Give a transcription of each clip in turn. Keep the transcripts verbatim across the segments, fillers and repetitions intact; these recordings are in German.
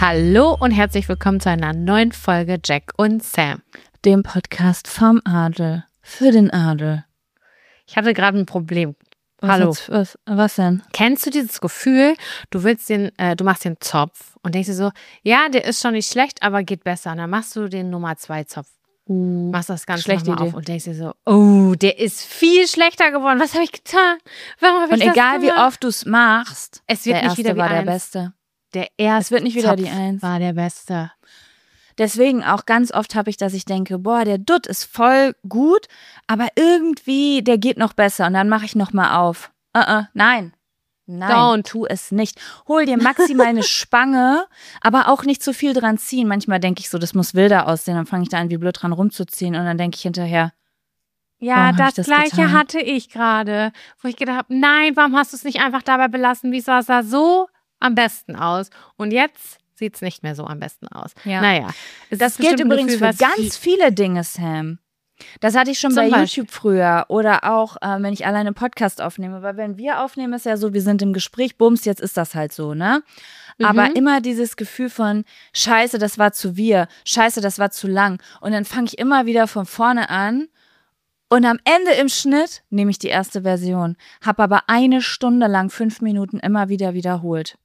Hallo und herzlich willkommen zu einer neuen Folge Jack und Sam. Dem Podcast vom Adel, für den Adel. Ich hatte gerade ein Problem. Was Hallo. hat's- Was, was denn? Kennst du dieses Gefühl, du willst den, äh, du machst den Zopf und denkst dir so, ja, der ist schon nicht schlecht, aber geht besser. Und dann machst du den Nummer zwei Zopf. Uh, Machst das Ganze schlechte nochmal auf Idee. und denkst dir so, oh, der ist viel schlechter geworden. Was habe ich getan? Warum habe ich Und das egal wie gemacht? oft du es machst, Es wird der nicht erste wieder wie war der eins. Beste. Der erste Es wird nicht wieder Zopf die Eins. war der Beste. Deswegen auch ganz oft habe ich, dass ich denke, boah, der Dutt ist voll gut, aber irgendwie, der geht noch besser und dann mache ich nochmal auf. Uh -uh, nein. Nein, Don't. tu es nicht. Hol dir maximal eine Spange, aber auch nicht zu viel dran ziehen. Manchmal denke ich so, das muss wilder aussehen. Dann fange ich da an, wie blöd dran rumzuziehen und dann denke ich hinterher, Ja, Warum hab das, ich das Gleiche getan? hatte ich gerade, wo ich gedacht habe, nein, warum hast du es nicht einfach dabei belassen, wie es sah, sah so am besten aus. Und jetzt sieht es nicht mehr so am besten aus. Ja. Naja, es das ist gilt bestimmt ein übrigens Gefühl, für was ganz viele Dinge, Sam. Das hatte ich schon Zum bei Beispiel? YouTube früher oder auch, äh, wenn ich alleine Podcast aufnehme. Weil wenn wir aufnehmen, ist ja so, wir sind im Gespräch, bums, jetzt ist das halt so, ne? Aber Mhm. immer dieses Gefühl von, scheiße, das war zu wir, scheiße, das war zu lang. Und dann fange ich immer wieder von vorne an und am Ende im Schnitt nehme ich die erste Version. Hab aber eine Stunde lang, fünf Minuten immer wieder wiederholt.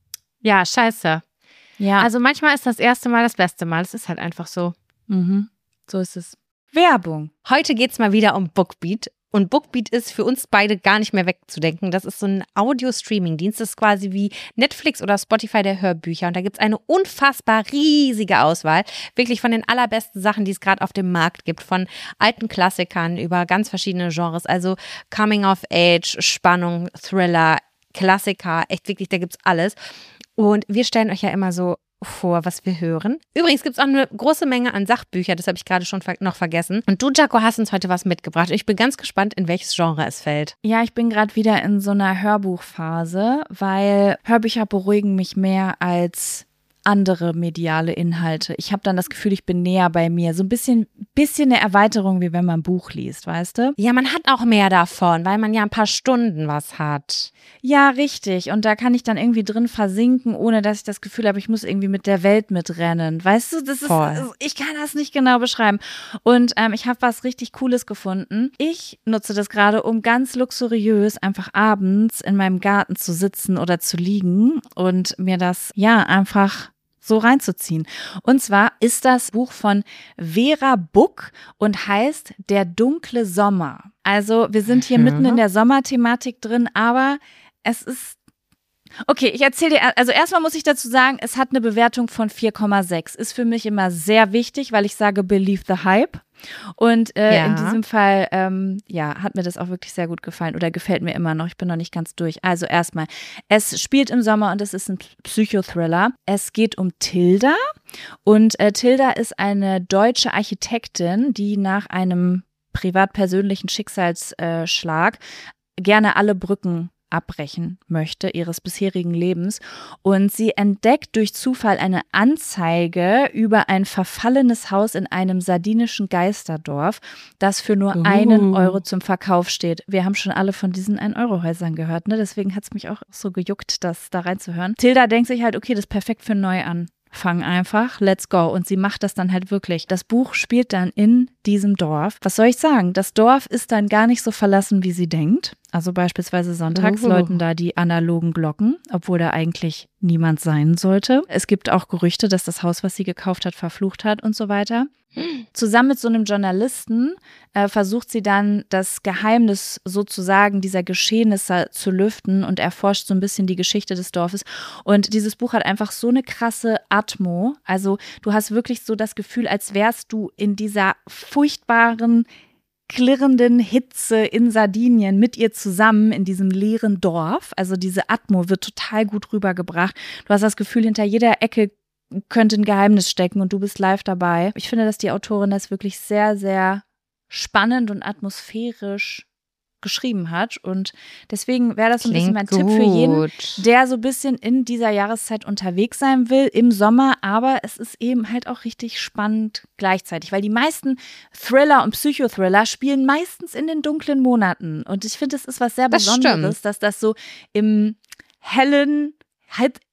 Ja, scheiße. Ja, Also manchmal ist das erste Mal das beste Mal. Es ist halt einfach so. mhm. So ist es. Werbung. Heute geht es mal wieder um Bookbeat. Und Bookbeat ist für uns beide gar nicht mehr wegzudenken. Das ist so ein Audio-Streaming-Dienst. Das ist quasi wie Netflix oder Spotify der Hörbücher. Und da gibt es eine unfassbar riesige Auswahl. Wirklich von den allerbesten Sachen, die es gerade auf dem Markt gibt. Von alten Klassikern über ganz verschiedene Genres. Also Coming of Age, Spannung, Thriller, Klassiker. Echt wirklich, da gibt es alles. Und wir stellen euch ja immer so vor, was wir hören. Übrigens gibt es auch eine große Menge an Sachbüchern, das habe ich gerade schon ver- noch vergessen. Und du, Jaco, hast uns heute was mitgebracht. Ich bin ganz gespannt, in welches Genre es fällt. Ja, ich bin gerade wieder in so einer Hörbuchphase, weil Hörbücher beruhigen mich mehr als andere mediale Inhalte. Ich habe dann das Gefühl, ich bin näher bei mir. So ein bisschen, bisschen eine Erweiterung, wie wenn man ein Buch liest, weißt du? Ja, man hat auch mehr davon, weil man ja ein paar Stunden was hat. Ja, richtig. Und da kann ich dann irgendwie drin versinken, ohne dass ich das Gefühl habe, ich muss irgendwie mit der Welt mitrennen. Weißt du, das ist, Voll. ich kann das nicht genau beschreiben. Und ähm, ich habe was richtig Cooles gefunden. Ich nutze das gerade, um ganz luxuriös einfach abends in meinem Garten zu sitzen oder zu liegen und mir das, ja, einfach so reinzuziehen. Und zwar ist das Buch von Vera Buck und heißt Der dunkle Sommer. Also wir sind hier Mhm. mitten in der Sommerthematik drin, aber es ist okay, ich erzähle dir, also erstmal muss ich dazu sagen, es hat eine Bewertung von vier Komma sechs. Ist für mich immer sehr wichtig, weil ich sage, believe the hype. Und äh, Ja. in diesem Fall, ähm, ja, hat mir das auch wirklich sehr gut gefallen oder gefällt mir immer noch. Ich bin noch nicht ganz durch. Also erstmal, es spielt im Sommer und es ist ein Psychothriller. Es geht um Tilda und äh, Tilda ist eine deutsche Architektin, die nach einem privat-persönlichen Schicksalsschlag gerne alle Brücken abbrechen möchte ihres bisherigen Lebens und sie entdeckt durch Zufall eine Anzeige über ein verfallenes Haus in einem sardinischen Geisterdorf, das für nur Uh. einen Euro zum Verkauf steht. Wir haben schon alle von diesen ein-Euro-Häusern gehört, ne? Deswegen hat es mich auch so gejuckt, das da reinzuhören. Tilda denkt sich halt, okay, das ist perfekt für Neuanfang. Fang einfach, let's go. Und sie macht das dann halt wirklich. Das Buch spielt dann in diesem Dorf. Was soll ich sagen? Das Dorf ist dann gar nicht so verlassen, wie sie denkt. Also beispielsweise sonntags Oh. läuten da die analogen Glocken, obwohl da eigentlich niemand sein sollte. Es gibt auch Gerüchte, dass das Haus, was sie gekauft hat, verflucht hat und so weiter. Zusammen mit so einem Journalisten äh, versucht sie dann, das Geheimnis sozusagen dieser Geschehnisse zu lüften und erforscht so ein bisschen die Geschichte des Dorfes. Und dieses Buch hat einfach so eine krasse Atmo. Also du hast wirklich so das Gefühl, als wärst du in dieser furchtbaren, klirrenden Hitze in Sardinien mit ihr zusammen in diesem leeren Dorf. Also diese Atmo wird total gut rübergebracht. Du hast das Gefühl, hinter jeder Ecke könnte ein Geheimnis stecken und du bist live dabei. Ich finde, dass die Autorin das wirklich sehr, sehr spannend und atmosphärisch geschrieben hat und deswegen wäre das so ein bisschen mein Tipp für jeden, der so ein bisschen in dieser Jahreszeit unterwegs sein will, im Sommer, aber es ist eben halt auch richtig spannend gleichzeitig, weil die meisten Thriller und Psychothriller spielen meistens in den dunklen Monaten und ich finde, es ist was sehr Das Besonderes, stimmt. dass das so im hellen, halt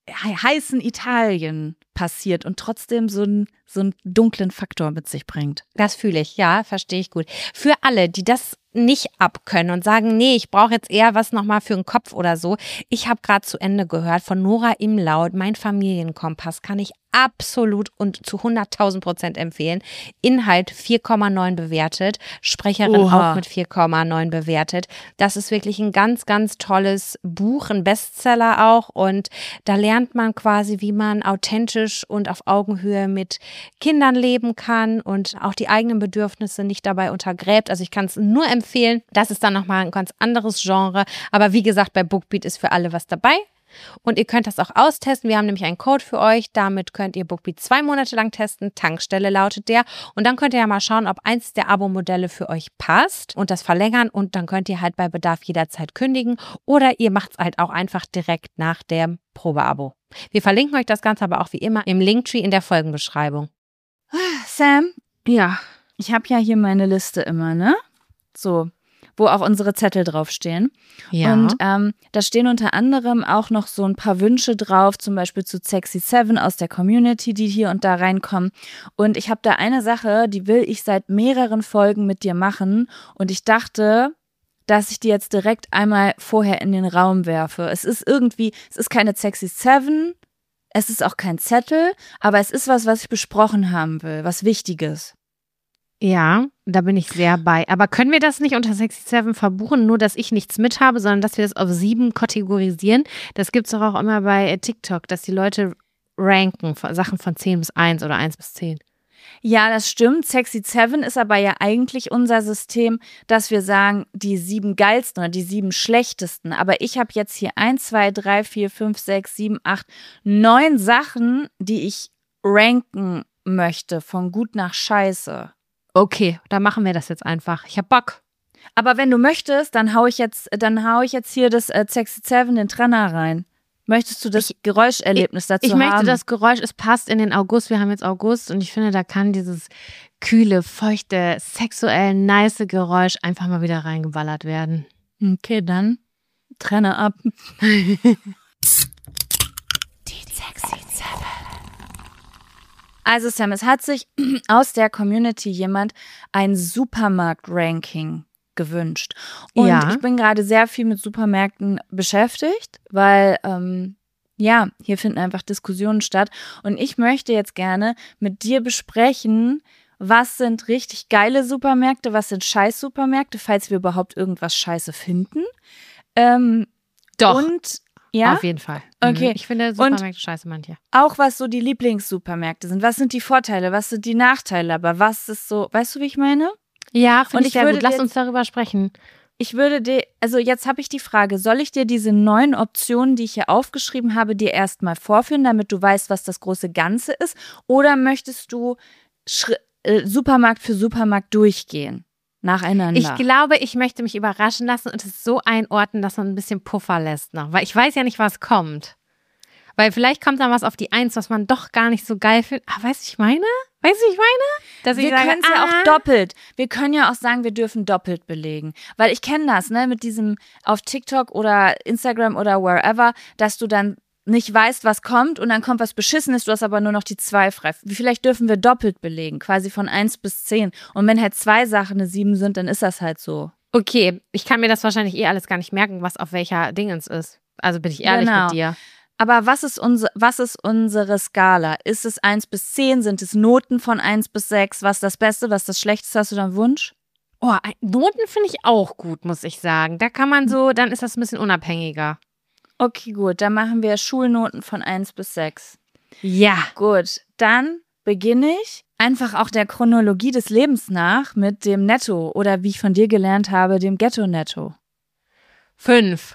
heißen Italien passiert und trotzdem so, ein, so einen dunklen Faktor mit sich bringt. Das fühle ich, ja, verstehe ich gut. Für alle, die das nicht abkönnen und sagen, nee, ich brauche jetzt eher was nochmal für den Kopf oder so. Ich habe gerade zu Ende gehört von Nora Imlaut, mein Familienkompass, kann ich absolut und zu hunderttausend Prozent empfehlen. Inhalt vier Komma neun bewertet, Sprecherin Oha. auch mit vier Komma neun bewertet. Das ist wirklich ein ganz, ganz tolles Buch, ein Bestseller auch und da lernt man quasi, wie man authentisch und auf Augenhöhe mit Kindern leben kann und auch die eigenen Bedürfnisse nicht dabei untergräbt. Also ich kann es nur empfehlen. Das ist dann nochmal ein ganz anderes Genre. Aber wie gesagt, bei Bookbeat ist für alle was dabei. Und ihr könnt das auch austesten. Wir haben nämlich einen Code für euch. Damit könnt ihr Bookbeat zwei Monate lang testen. Tankstelle lautet der. Und dann könnt ihr ja mal schauen, ob eins der Abo-Modelle für euch passt und das verlängern. Und dann könnt ihr halt bei Bedarf jederzeit kündigen. Oder ihr macht es halt auch einfach direkt nach dem Probeabo. Wir verlinken euch das Ganze aber auch wie immer im Linktree in der Folgenbeschreibung. Sam, ja, ich habe ja hier meine Liste immer, ne? So, wo auch unsere Zettel draufstehen. Ja. Und ähm, da stehen unter anderem auch noch so ein paar Wünsche drauf, zum Beispiel zu Sexy Seven aus der Community, die hier und da reinkommen. Und ich habe da eine Sache, die will ich seit mehreren Folgen mit dir machen. Und ich dachte, dass ich die jetzt direkt einmal vorher in den Raum werfe. Es ist irgendwie, es ist keine Sexy Seven, es ist auch kein Zettel, aber es ist was, was ich besprochen haben will, was Wichtiges. Ja, da bin ich sehr bei. Aber können wir das nicht unter Sexy Seven verbuchen, nur dass ich nichts mit habe, sondern dass wir das auf sieben kategorisieren? Das gibt es doch auch immer bei TikTok, dass die Leute ranken, Sachen von zehn bis eins oder eins bis zehn. Ja, das stimmt. Sexy Seven ist aber ja eigentlich unser System, dass wir sagen, die sieben geilsten oder die sieben schlechtesten. Aber ich habe jetzt hier eins, zwei, drei, vier, fünf, sechs, sieben, acht, neun Sachen, die ich ranken möchte, von gut nach scheiße. Okay, dann machen wir das jetzt einfach. Ich hab Bock. Aber wenn du möchtest, dann hau ich jetzt, dann hau ich jetzt hier das äh, Sexy Seven, den Trenner rein. Möchtest du das ich, Geräuscherlebnis dazu ich haben? Ich möchte das Geräusch, es passt in den August, wir haben jetzt August und ich finde, da kann dieses kühle, feuchte, sexuell nice Geräusch einfach mal wieder reingeballert werden. Okay, dann Trenner ab. Die Sexy Seven. Also Sam, es hat sich aus der Community jemand ein Supermarkt-Ranking gewünscht. Und ja. ich bin gerade sehr viel mit Supermärkten beschäftigt, weil ähm, ja, hier finden einfach Diskussionen statt. Und ich möchte jetzt gerne mit dir besprechen, was sind richtig geile Supermärkte, was sind Scheiß-Supermärkte, falls wir überhaupt irgendwas Scheiße finden. Ähm, Doch. Und ja? Auf jeden Fall. Okay. Ich finde Supermärkte und scheiße manche. Auch was so die Lieblingssupermärkte sind. Was sind die Vorteile, was sind die Nachteile? Aber was ist so, weißt du, wie ich meine? Ja, finde ich sehr gut. Lass jetzt, uns darüber sprechen. Ich würde dir, also jetzt habe ich die Frage, soll ich dir diese neun Optionen, die ich hier aufgeschrieben habe, dir erstmal vorführen, damit du weißt, was das große Ganze ist? Oder möchtest du Schri- äh, Supermarkt für Supermarkt durchgehen? Nacheinander. Ich glaube, ich möchte mich überraschen lassen und es so einordnen, dass man ein bisschen Puffer lässt noch. Weil ich weiß ja nicht, was kommt. Weil vielleicht kommt dann was auf die Eins, was man doch gar nicht so geil findet. Ah, weißt du, ich meine? Weißt du, ich meine? Dass wir können es ah. ja auch doppelt. Wir können ja auch sagen, wir dürfen doppelt belegen. Weil ich kenne das, ne, mit diesem auf TikTok oder Instagram oder wherever, dass du dann nicht weißt, was kommt und dann kommt was Beschissenes, du hast aber nur noch die zwei frei. Vielleicht dürfen wir doppelt belegen, quasi von eins bis zehn. Und wenn halt zwei Sachen eine sieben sind, dann ist das halt so. Okay, ich kann mir das wahrscheinlich eh alles gar nicht merken, was auf welcher Dingens ist. Also bin ich ehrlich genau. mit dir. Aber was ist, unser, was ist unsere Skala? Ist es eins bis zehn? Sind es Noten von eins bis sechs? Was ist das Beste, was ist das Schlechteste? Hast du da einen Wunsch? Oh, Noten finde ich auch gut, muss ich sagen. Da kann man so, dann ist das ein bisschen unabhängiger. Okay, gut. Dann machen wir Schulnoten von eins bis sechs. Ja. Gut, dann beginne ich einfach auch der Chronologie des Lebens nach mit dem Netto oder wie ich von dir gelernt habe, dem Ghetto-Netto. Fünf.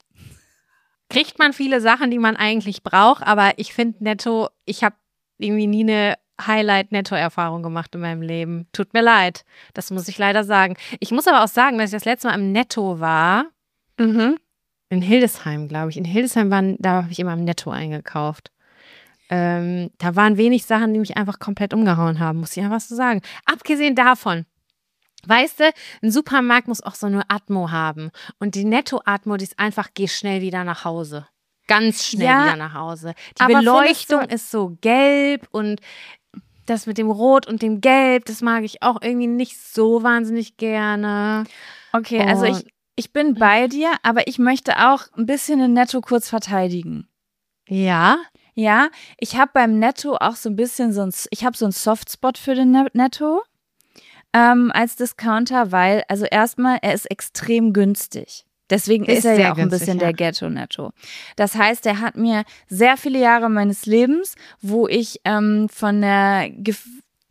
Kriegt man viele Sachen, die man eigentlich braucht, aber ich finde Netto, ich habe irgendwie nie eine Highlight-Netto-Erfahrung gemacht in meinem Leben. Tut mir leid, das muss ich leider sagen. Ich muss aber auch sagen, dass ich das letzte Mal im Netto war, mhm. in Hildesheim, glaube ich. In Hildesheim waren, da habe ich immer im Netto eingekauft. Ähm, da waren wenig Sachen, die mich einfach komplett umgehauen haben, muss ich einfach so sagen. Abgesehen davon, weißt du, ein Supermarkt muss auch so eine Atmo haben. Und die Netto-Atmo, die ist einfach, geh schnell wieder nach Hause. ganz schnell Ja, wieder nach Hause. Die aber Beleuchtung findest du- ist so gelb und das mit dem Rot und dem Gelb, das mag ich auch irgendwie nicht so wahnsinnig gerne. Okay, also Und- ich, ich bin bei dir, aber ich möchte auch ein bisschen den Netto kurz verteidigen. Ja, Ja, ich habe beim Netto auch so ein bisschen so ein, ich habe so einen Softspot für den Ne- Netto ähm, als Discounter, weil, also erstmal, er ist extrem günstig. Deswegen Der ist ist er sehr ja auch ein günstig, bisschen ja. der Ghetto-Netto. Das heißt, er hat mir sehr viele Jahre meines Lebens, wo ich ähm, von der, Gef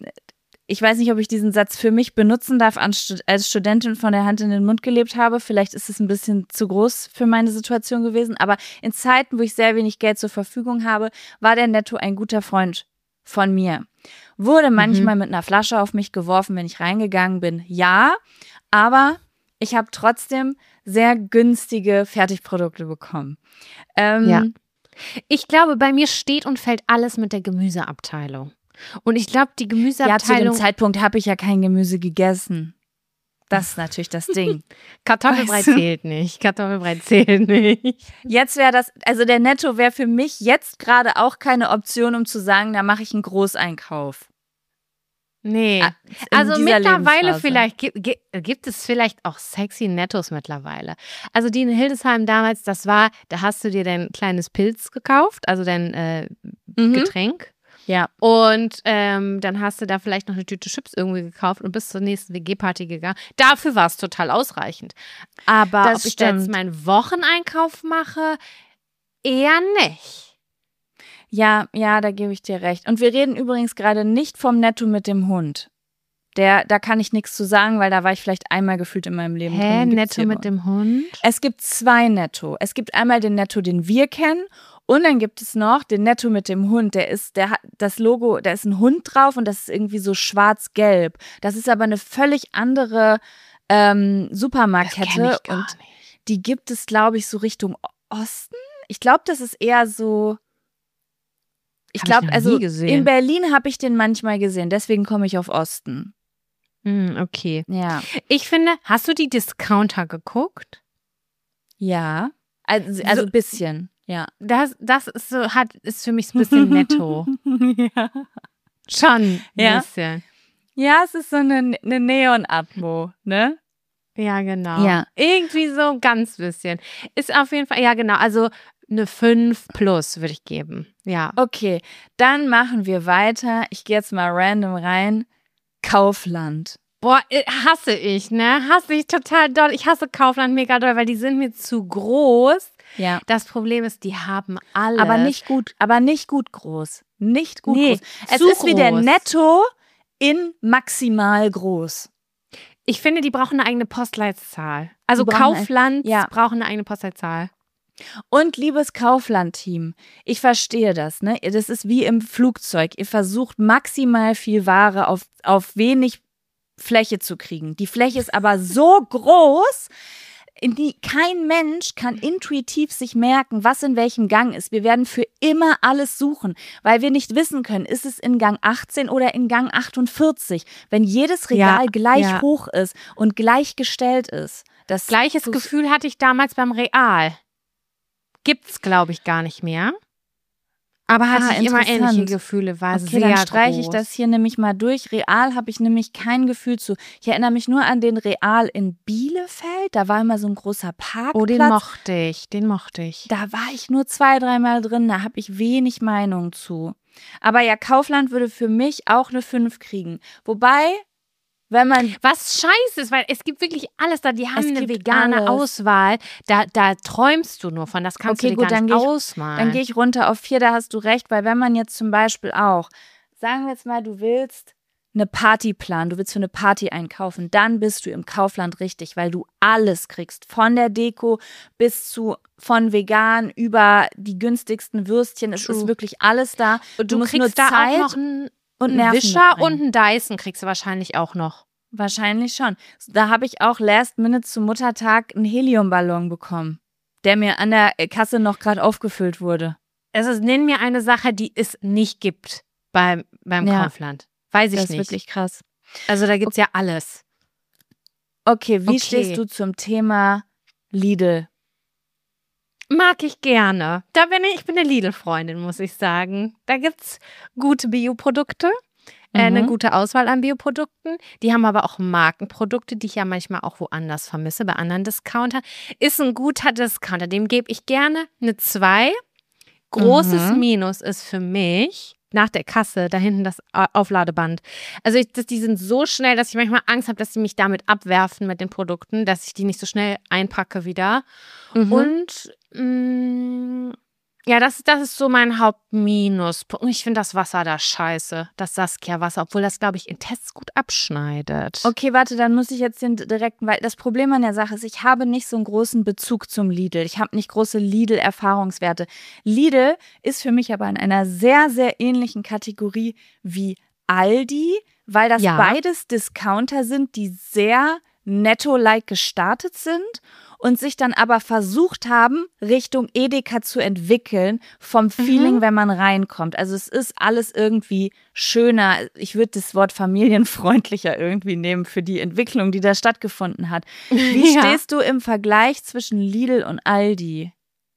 ich weiß nicht, ob ich diesen Satz für mich benutzen darf, an Stud- als Studentin von der Hand in den Mund gelebt habe. Vielleicht ist es ein bisschen zu groß für meine Situation gewesen. Aber in Zeiten, wo ich sehr wenig Geld zur Verfügung habe, war der Netto ein guter Freund von mir. Wurde manchmal mit einer Flasche auf mich geworfen, wenn ich reingegangen bin. Ja, aber ich habe trotzdem sehr günstige Fertigprodukte bekommen. Ähm, Ja. Ich glaube, bei mir steht und fällt alles mit der Gemüseabteilung. Und ich glaube, die Ja, zu dem Gemüseabteilung, Zeitpunkt habe ich ja kein Gemüse gegessen. Das ist natürlich das Ding. Kartoffelbrei Weißt du? zählt nicht. Kartoffelbrei zählt nicht. Jetzt wäre das, also der Netto wäre für mich jetzt gerade auch keine Option, um zu sagen, da mache ich einen Großeinkauf. Nee. in Also dieser mittlerweile Lebensphase. vielleicht, gibt, gibt es vielleicht auch sexy Nettos mittlerweile. Also die in Hildesheim damals, das war, da hast du dir dein kleines Pilz gekauft, also dein äh, Mhm. Getränk. Ja. Und ähm, dann hast du da vielleicht noch eine Tüte Chips irgendwie gekauft und bist zur nächsten W G-Party gegangen. Dafür war es total ausreichend. Aber Das ob ich da jetzt stimmt. meinen Wocheneinkauf mache, eher nicht. Ja, ja, da gebe ich dir recht. Und wir reden übrigens gerade nicht vom Netto mit dem Hund. Der, da kann ich nichts zu sagen, weil da war ich vielleicht einmal gefühlt in meinem Leben. Hä, drin. Den gibt's Netto hier mit bei dem Hund? Es gibt zwei Netto. Es gibt einmal den Netto, den wir kennen, und dann gibt es noch den Netto mit dem Hund. Der ist, der hat das Logo, da ist ein Hund drauf und das ist irgendwie so schwarz-gelb. Das ist aber eine völlig andere ähm, Das Supermarktkette kenn ich gar und nicht. die gibt es, glaube ich, so Richtung Osten. Ich glaube, das ist eher so. Ich Hab ich glaube, noch also nie gesehen. in Berlin habe ich den manchmal gesehen. Deswegen komme ich auf Osten. Hm, okay. Ja, Ich finde, hast du die Discounter geguckt? ja, also also So- ein bisschen. Ja. Das, das ist so, hat, ist für mich so ein bisschen netto. ja. Schon ein Ja. bisschen. Ja, es ist so eine, eine Neon-Atmo, ne? Ja, genau. Ja. Irgendwie so ein ganz bisschen. Ist auf jeden Fall, ja, genau. Also eine fünf plus würde ich geben. Ja. Okay, dann machen wir weiter. Ich gehe jetzt mal random rein. Kaufland. Boah, äh, hasse ich, ne? Hasse ich total doll. Ich hasse Kaufland mega doll, weil die sind mir zu groß. Ja. Das Problem ist, die haben alles. Aber nicht gut, aber nicht gut groß. Nicht gut Nee, groß. Es zu ist wie der groß. Netto in maximal groß. Ich finde, die brauchen eine eigene Postleitzahl. Also Die brauchen ein- Kaufland ja. brauchen eine eigene Postleitzahl. Und liebes Kaufland-Team, ich verstehe das, ne? Das ist wie im Flugzeug. Ihr versucht maximal viel Ware auf, auf wenig Fläche zu kriegen. Die Fläche ist aber so groß, in die kein Mensch kann intuitiv sich merken, was in welchem Gang ist. Wir werden für immer alles suchen, weil wir nicht wissen können, ist es in Gang achtzehn oder in Gang achtundvierzig. Wenn jedes Regal Ja, gleich ja. hoch ist und gleich gestellt ist. Das Gleiches das- Gefühl hatte ich damals beim Real. Gibt's, glaube ich, gar nicht mehr. Aber hatte Ah, ich immer interessant. ähnliche Gefühle, war Okay, sehr dann streiche ich groß. das hier nämlich mal durch. Real habe ich nämlich kein Gefühl zu. Ich erinnere mich nur an den Real in Bielefeld. Da war immer so ein großer Parkplatz. Oh, den mochte ich, den mochte ich. Da war ich nur zwei, dreimal drin. Da habe ich wenig Meinung zu. Aber ja, Kaufland würde für mich auch eine fünf kriegen. Wobei, wenn man Was scheiße ist, weil es gibt wirklich alles da. Die haben Es eine gibt vegane alles. Auswahl. Da, da träumst du nur von. Das kannst Okay, du dir gut, gar dann nicht geh ich- ausmalen. Dann gehe ich runter auf vier, da hast du recht, weil wenn man jetzt zum Beispiel auch, sagen wir jetzt mal, du willst eine Party planen, du willst für eine Party einkaufen, dann bist du im Kaufland richtig, weil du alles kriegst, von der Deko bis zu, von vegan über die günstigsten Würstchen, es True. ist wirklich alles da. Und du, musst kriegst nur da Zeit auch noch einen, und einen Nerven Wischer mitbringen. und einen Dyson kriegst du wahrscheinlich auch noch. Wahrscheinlich schon. Da habe ich auch last minute zum Muttertag einen Heliumballon bekommen, der mir an der Kasse noch gerade aufgefüllt wurde. Es ist, nenn mir eine Sache, die es nicht gibt beim, beim Ja. Kaufland. Weiß ich Das ist nicht. wirklich krass. Also da gibt es ja alles. Okay, wie Okay. stehst du zum Thema Lidl? Mag ich gerne. Da bin ich, ich bin eine Lidl-Freundin, muss ich sagen. Da gibt's gute Bioprodukte, äh, eine Mhm. gute Auswahl an Bioprodukten. Die haben aber auch Markenprodukte, die ich ja manchmal auch woanders vermisse, bei anderen Discountern. Ist ein guter Discounter, dem gebe ich gerne eine zwei. Großes Mhm. Minus ist für mich nach der Kasse, da hinten das A- Aufladeband. Also ich, das, die sind so schnell, dass ich manchmal Angst habe, dass sie mich damit abwerfen mit den Produkten, dass ich die nicht so schnell einpacke wieder. Mhm. Und mh, ja, das, das ist so mein Hauptminus. Und ich finde das Wasser da scheiße, das Saskia-Wasser, obwohl das, glaube ich, in Tests gut abschneidet. Okay, warte, dann muss ich jetzt den direkten, weil das Problem an der Sache ist, ich habe nicht so einen großen Bezug zum Lidl. Ich habe nicht große Lidl-Erfahrungswerte. Lidl ist für mich aber in einer sehr, sehr ähnlichen Kategorie wie Aldi, weil das Ja. beides Discounter sind, die sehr netto-like gestartet sind und sich dann aber versucht haben, Richtung Edeka zu entwickeln, vom Feeling, wenn man reinkommt. Also es ist alles irgendwie schöner. Ich würde das Wort familienfreundlicher irgendwie nehmen für die Entwicklung, die da stattgefunden hat. Wie Ja. stehst du im Vergleich zwischen Lidl und Aldi?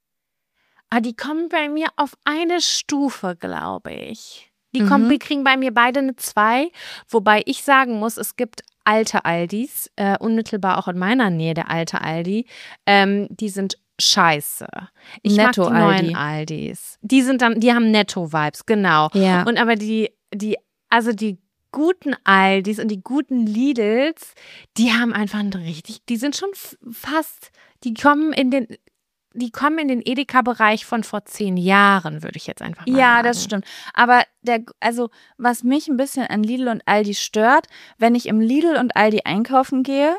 Ah, die kommen bei mir auf eine Stufe, glaube ich. Die Mhm. kommen, wir kriegen bei mir beide eine zwei, wobei ich sagen muss, es gibt alte Aldis, äh, unmittelbar auch in meiner Nähe der alte Aldi, ähm, die sind scheiße. Ich mag die Netto-Aldi. neuen Aldis. Die sind dann, die haben Netto-Vibes, genau. Ja. Und aber die, die, also die guten Aldis und die guten Lidls, die haben einfach ein richtig, die sind schon f- fast, die kommen in den, die kommen in den Edeka-Bereich von vor zehn Jahren, würde ich jetzt einfach mal Ja, sagen. das stimmt. Aber der, also was mich ein bisschen an Lidl und Aldi stört, wenn ich im Lidl und Aldi einkaufen gehe,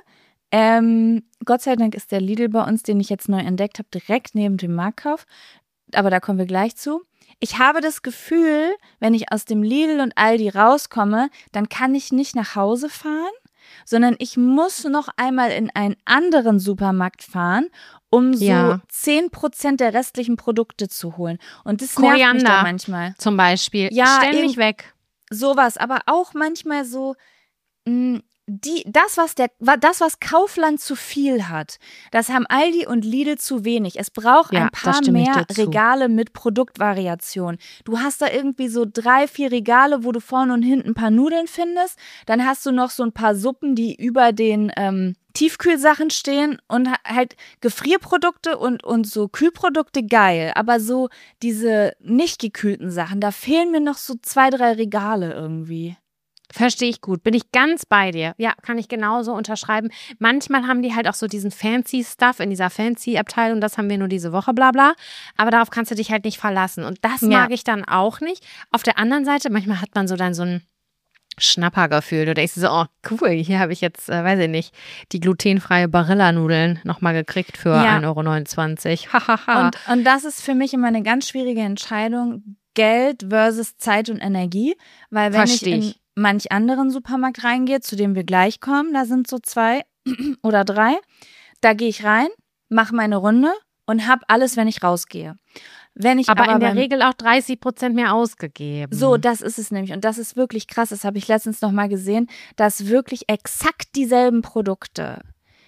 ähm, Gott sei Dank ist der Lidl bei uns, den ich jetzt neu entdeckt habe, direkt neben dem Marktkauf. Aber da kommen wir gleich zu. Ich habe das Gefühl, wenn ich aus dem Lidl und Aldi rauskomme, dann kann ich nicht nach Hause fahren, sondern ich muss noch einmal in einen anderen Supermarkt fahren, um so Ja. zehn Prozent der restlichen Produkte zu holen. Und das nervt mich Koriander. dann manchmal. Zum Beispiel. Ja, Stell mich eben. weg. Sowas, aber auch manchmal so, mh, die, das, was der, wa- das, was Kaufland zu viel hat, das haben Aldi und Lidl zu wenig. Es braucht Ja, ein da paar stimme ich mehr dir zu. Regale mit Produktvariation. Du hast da irgendwie so drei, vier Regale, wo du vorne und hinten ein paar Nudeln findest. Dann hast du noch so ein paar Suppen, die über den ähm, Tiefkühlsachen stehen und ha- halt Gefrierprodukte und, und so Kühlprodukte geil. Aber so diese nicht gekühlten Sachen, da fehlen mir noch so zwei, drei Regale irgendwie. Verstehe ich gut. Bin ich ganz bei dir. Ja, kann ich genauso unterschreiben. Manchmal haben die halt auch so diesen fancy Stuff in dieser fancy Abteilung. Das haben wir nur diese Woche, bla bla. Aber darauf kannst du dich halt nicht verlassen. Und das Ja. mag ich dann auch nicht. Auf der anderen Seite, manchmal hat man so dann so ein Schnappergefühl. Oder ich so, oh cool, hier habe ich jetzt, äh, weiß ich nicht, die glutenfreie Barilla-Nudeln nochmal gekriegt für Ja. ein Euro neunundzwanzig. Hahaha. Und, und das ist für mich immer eine ganz schwierige Entscheidung, Geld versus Zeit und Energie, weil wenn Versteh ich in ich. manch anderen Supermarkt reingehe, zu dem wir gleich kommen, da sind so zwei oder drei, da gehe ich rein, mache meine Runde und habe alles, wenn ich rausgehe. Wenn ich aber, aber in der beim- Regel auch dreißig Prozent mehr ausgegeben. So, das ist es nämlich. Und das ist wirklich krass. Das habe ich letztens noch mal gesehen, dass wirklich exakt dieselben Produkte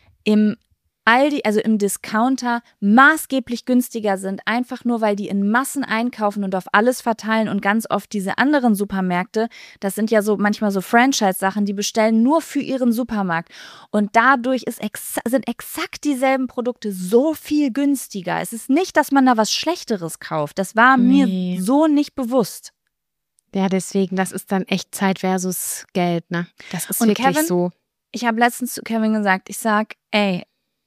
im Aldi, also im Discounter, maßgeblich günstiger sind, einfach nur, weil die in Massen einkaufen und auf alles verteilen und ganz oft diese anderen Supermärkte, das sind ja so manchmal so Franchise-Sachen, die bestellen nur für ihren Supermarkt. Und dadurch ist exa- sind exakt dieselben Produkte so viel günstiger. Es ist nicht, dass man da was Schlechteres kauft. Das war Nee. mir so nicht bewusst. Ja, deswegen, das ist dann echt Zeit versus Geld, ne? Das ist Und wirklich Kevin? so. Ich habe letztens zu Kevin gesagt, ich sag, ey,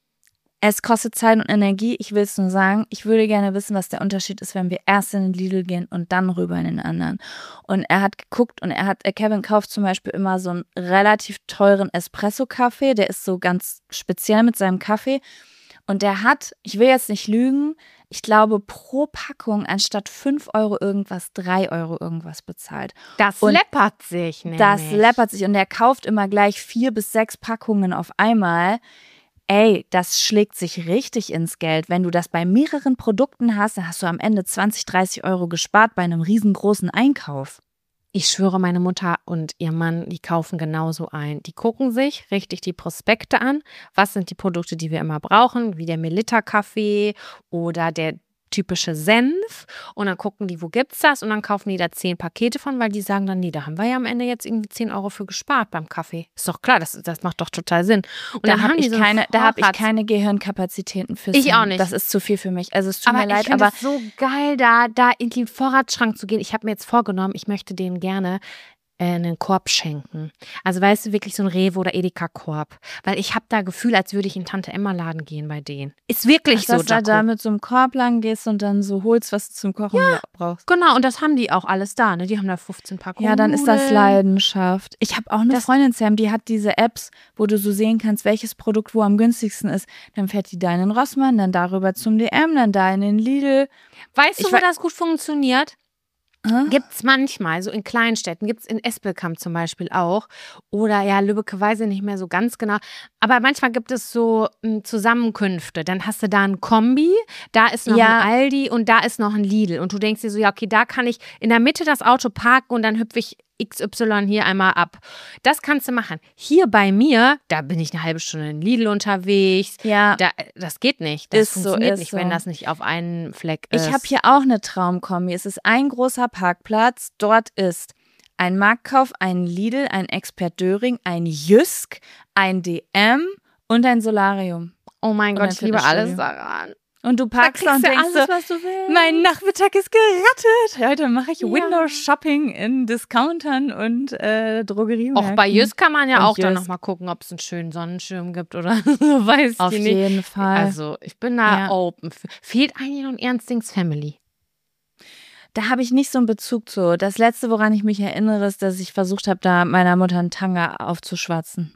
es kostet Zeit und Energie. Ich will es nur sagen, ich würde gerne wissen, was der Unterschied ist, wenn wir erst in den Lidl gehen und dann rüber in den anderen. Und er hat geguckt und er hat, äh, Kevin kauft zum Beispiel immer so einen relativ teuren Espresso-Kaffee. Der ist so ganz speziell mit seinem Kaffee. Und der hat, ich will jetzt nicht lügen, ich glaube pro Packung anstatt fünf Euro irgendwas, drei Euro irgendwas bezahlt. Das Und läppert sich, nämlich. Das läppert sich und er kauft immer gleich vier bis sechs Packungen auf einmal. Ey, das schlägt sich richtig ins Geld. Wenn du das bei mehreren Produkten hast, dann hast du am Ende zwanzig, dreißig Euro gespart bei einem riesengroßen Einkauf. Ich schwöre, meine Mutter und ihr Mann, die kaufen genauso ein. Die gucken sich richtig die Prospekte an. Was sind die Produkte, die wir immer brauchen? Wie der Melitta-Kaffee oder der typische Senf. Und dann gucken die, wo gibt's das? Und dann kaufen die da zehn Pakete von, weil die sagen dann, nee, da haben wir ja am Ende jetzt irgendwie zehn Euro für gespart beim Kaffee. Ist doch klar, das, das macht doch total Sinn. Und da dann habe haben die ich, so keine, da hab ich Vorrats- keine Gehirnkapazitäten für. Ich auch nicht. Das ist zu viel für mich. Also es tut aber mir leid, ich finde aber es so geil, da, da in den Vorratsschrank zu gehen. Ich habe mir jetzt vorgenommen, ich möchte denen gerne äh, einen Korb schenken. Also weißt du, wirklich so ein Rewe oder Edeka-Korb. Weil ich habe da Gefühl, als würde ich in Tante-Emma-Laden gehen bei denen. Ist wirklich Ach, so, dass du da Jaco. mit so einem Korb lang gehst und dann so holst, was du zum Kochen ja. brauchst. Genau, und das haben die auch alles da. Ne? Die haben da fünfzehn Packungen. Ja, dann ist das Nudeln. Leidenschaft. Ich habe auch eine Das- Freundin, Sam, die hat diese Apps, wo du so sehen kannst, welches Produkt wo am günstigsten ist. Dann fährt die da in den Rossmann, dann darüber zum D M, dann da in den Lidl. Weißt du, Ich wo wei- das gut funktioniert? Hä? Gibt's manchmal, so in Kleinstädten, gibt's in Espelkamp zum Beispiel auch. Oder ja, Lübbecke weiß ich nicht mehr so ganz genau. Aber manchmal gibt es so m, Zusammenkünfte. Dann hast du da ein Kombi, da ist noch Ja. ein Aldi und da ist noch ein Lidl. Und du denkst dir so, ja, okay, da kann ich in der Mitte das Auto parken und dann hüpfe ich X Y hier einmal ab. Das kannst du machen. Hier bei mir, da bin ich eine halbe Stunde in Lidl unterwegs. Ja. Da, das geht nicht. Das Ist so, funktioniert ist nicht, so. wenn das nicht auf einen Fleck ist. Ich habe hier auch eine Traumkombi. Es ist ein großer Parkplatz. Dort ist ein Marktkauf, ein Lidl, ein Expert Döring, ein Jysk, ein D M und ein Solarium. Oh mein Und Gott, ein ich liebe alles Fitnessstudio. daran. Und du parkst da und kriegst du denkst alles, so, was du willst. mein Nachmittag ist gerettet. Heute mache ich Ja. Window-Shopping in Discountern und äh, Drogeriemärkten. Auch bei Jysk kann man ja Und auch dann Jysk. nochmal gucken, ob es einen schönen Sonnenschirm gibt oder so, weiß Auf ich nicht. jeden Fall. Also, ich bin da Ja. open. Fehlt eigentlich noch ein Ernstings Family. Da habe ich nicht so einen Bezug zu. Das Letzte, woran ich mich erinnere, ist, dass ich versucht habe, da meiner Mutter einen Tanga aufzuschwatzen.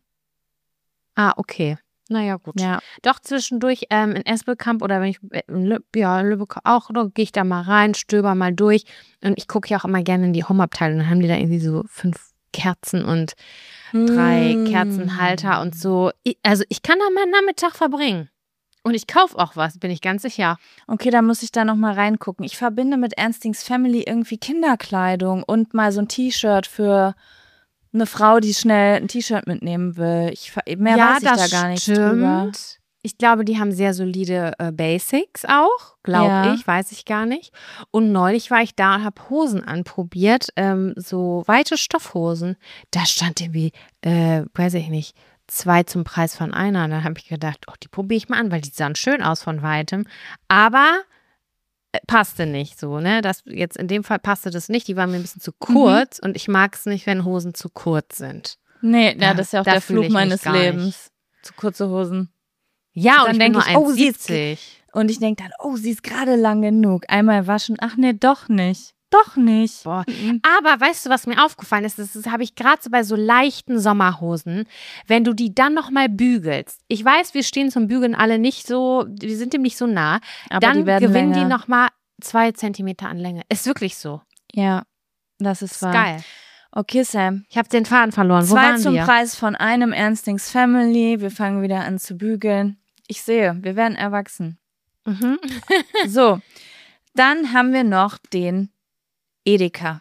Ah, okay. Naja, gut. Ja. Doch zwischendurch ähm, in Espelkamp oder wenn ich in Lü ja, Lübeck auch, oder gehe ich da mal rein, stöber mal durch. Und ich gucke ja auch immer gerne in die Home-Abteilung. Dann haben die da irgendwie so fünf Kerzen und drei Mm. Kerzenhalter und so. Ich, also ich kann da meinen Nachmittag verbringen. Und ich kaufe auch was, bin ich ganz sicher. Okay, da muss ich da noch mal reingucken. Ich verbinde mit Ernstings Family irgendwie Kinderkleidung und mal so ein T-Shirt für eine Frau, die schnell ein T-Shirt mitnehmen will. Ich, ver- mehr weiß ich da gar nichts drüber. Ich glaube, die haben sehr solide äh, Basics auch, glaube Ja. ich, weiß ich gar nicht. Und neulich war ich da und habe Hosen anprobiert, ähm, so weite Stoffhosen. Da stand irgendwie, äh, weiß ich nicht, zwei zum Preis von einer. Und dann habe ich gedacht, oh, die probiere ich mal an, weil die sahen schön aus von weitem. Aber äh, passte nicht so, ne? Das, jetzt in dem Fall passte das nicht. Die waren mir ein bisschen zu kurz und ich mag es nicht, wenn Hosen zu kurz sind. Nee, ja, Da- das ist ja auch da der fühl Fluch ich mich meines gar nicht. Lebens. Zu kurze Hosen. Ja, und Dann ich bin denk nur ich, oh, sie ist- eins siebzig. Und ich denke dann, oh, sie ist gerade lang genug. Einmal waschen. Ach nee, doch nicht. Doch nicht. Boah. Mhm. Aber weißt du, was mir aufgefallen ist? Das, das habe ich gerade so bei so leichten Sommerhosen, wenn du die dann nochmal bügelst. Ich weiß, wir stehen zum Bügeln alle nicht so, wir sind dem nicht so nah. Aber dann die werden gewinnen länger. die nochmal zwei Zentimeter an Länge. Ist wirklich so. Ja, das ist Ist wahr. geil. Okay, Sam. Ich habe den Faden verloren. Wo Zwei waren zum wir? Preis von einem Ernstings Family. Wir fangen wieder an zu bügeln. Ich sehe, wir werden erwachsen. Mhm. So, dann haben wir noch den Edeka.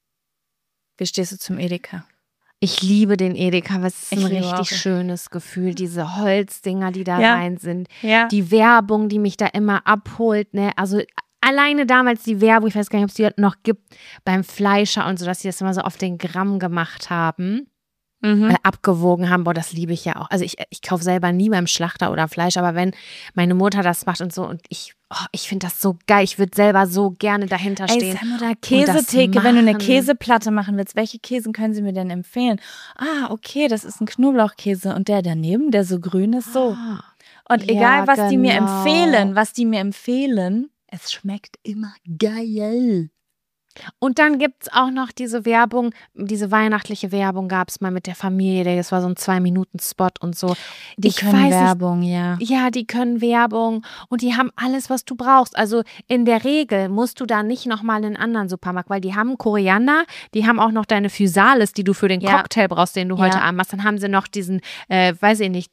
Wie stehst du zum Edeka? Ich liebe den Edeka, was ist Ich ein liebe richtig auch. schönes Gefühl. Diese Holzdinger, die da Ja. rein sind. Ja. Die Werbung, die mich da immer abholt, ne? Also alleine damals die Werbung, ich weiß gar nicht, ob es die noch gibt, beim Fleischer und so, dass sie das immer so auf den Gramm gemacht haben, Mhm. äh, abgewogen haben. Boah, das liebe ich ja auch. Also ich, ich kaufe selber nie beim Schlachter oder Fleisch, aber wenn meine Mutter das macht und so und ich, oh, ich finde das so geil. Ich würde selber so gerne dahinter Ey, stehen. Sam, oder das Käsetheke, wenn du eine machen. Käseplatte machen willst, welche Käsen können sie mir denn empfehlen? Ah, okay, das ist ein Knoblauchkäse und der daneben, der so grün ist, so. Ah, Und Ja, egal, was die mir genau. empfehlen, was die mir empfehlen, es schmeckt immer geil. Und dann gibt es auch noch diese Werbung, diese weihnachtliche Werbung gab es mal mit der Familie, das war so ein Zwei-Minuten-Spot und so. Die ich können weiß nicht, Werbung, ja. ja, die können Werbung und die haben alles, was du brauchst. Also in der Regel musst du da nicht nochmal in einen anderen Supermarkt, weil die haben Koriander, die haben auch noch deine Physalis, die du für den Ja. Cocktail brauchst, den du heute Ja. Abend machst. Dann haben sie noch diesen, äh, weiß ich nicht,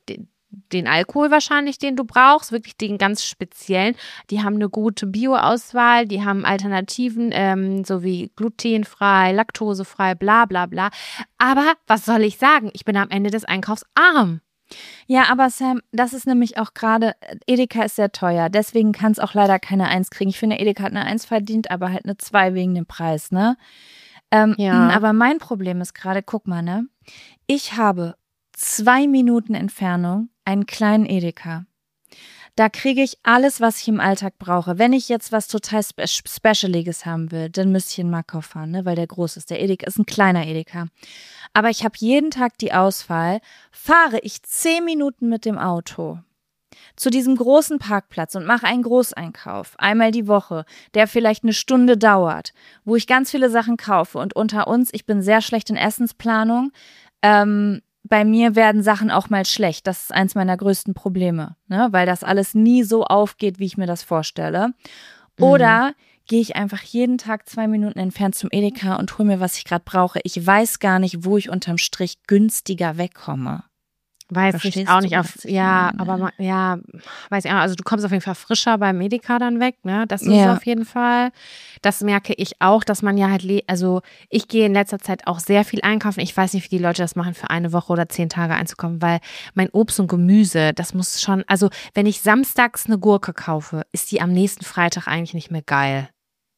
den Alkohol wahrscheinlich, den du brauchst, wirklich den ganz speziellen. Die haben eine gute Bio-Auswahl, die haben Alternativen, ähm, so wie glutenfrei, laktosefrei, bla bla bla. Aber was soll ich sagen? Ich bin am Ende des Einkaufs arm. Ja, aber Sam, das ist nämlich auch gerade, Edeka ist sehr teuer, deswegen kann es auch leider keine Eins kriegen. Ich finde, Edeka hat eine Eins verdient, aber halt eine Zwei wegen dem Preis, ne? Ähm, Ja. Aber mein Problem ist gerade, guck mal, ne? Ich habe zwei Minuten Entfernung einen kleinen Edeka. Da kriege ich alles, was ich im Alltag brauche. Wenn ich jetzt was total Spe- Specialiges haben will, dann müsste ich in Markov fahren, ne? Weil der groß ist. Der Edeka ist ein kleiner Edeka. Aber ich habe jeden Tag die Auswahl, fahre ich zehn Minuten mit dem Auto zu diesem großen Parkplatz und mache einen Großeinkauf, einmal die Woche, der vielleicht eine Stunde dauert, wo ich ganz viele Sachen kaufe. Und unter uns, ich bin sehr schlecht in Essensplanung, ähm, bei mir werden Sachen auch mal schlecht. Das ist eins meiner größten Probleme, ne? Weil das alles nie so aufgeht, wie ich mir das vorstelle. Oder mhm. gehe ich einfach jeden Tag zwei Minuten entfernt zum Edeka und hole mir, was ich gerade brauche. Ich weiß gar nicht, wo ich unterm Strich günstiger wegkomme. Weiß Verstehst ich auch du, nicht auf, was ich ja, meine? aber ma- ja, weiß ich auch, also du kommst auf jeden Fall frischer beim Edeka dann weg, ne, das ist Ja. auf jeden Fall, das merke ich auch, dass man ja halt, le- also ich gehe in letzter Zeit auch sehr viel einkaufen, ich weiß nicht, wie die Leute das machen, für eine Woche oder zehn Tage einzukommen, weil mein Obst und Gemüse, das muss schon, also wenn ich samstags eine Gurke kaufe, ist die am nächsten Freitag eigentlich nicht mehr geil.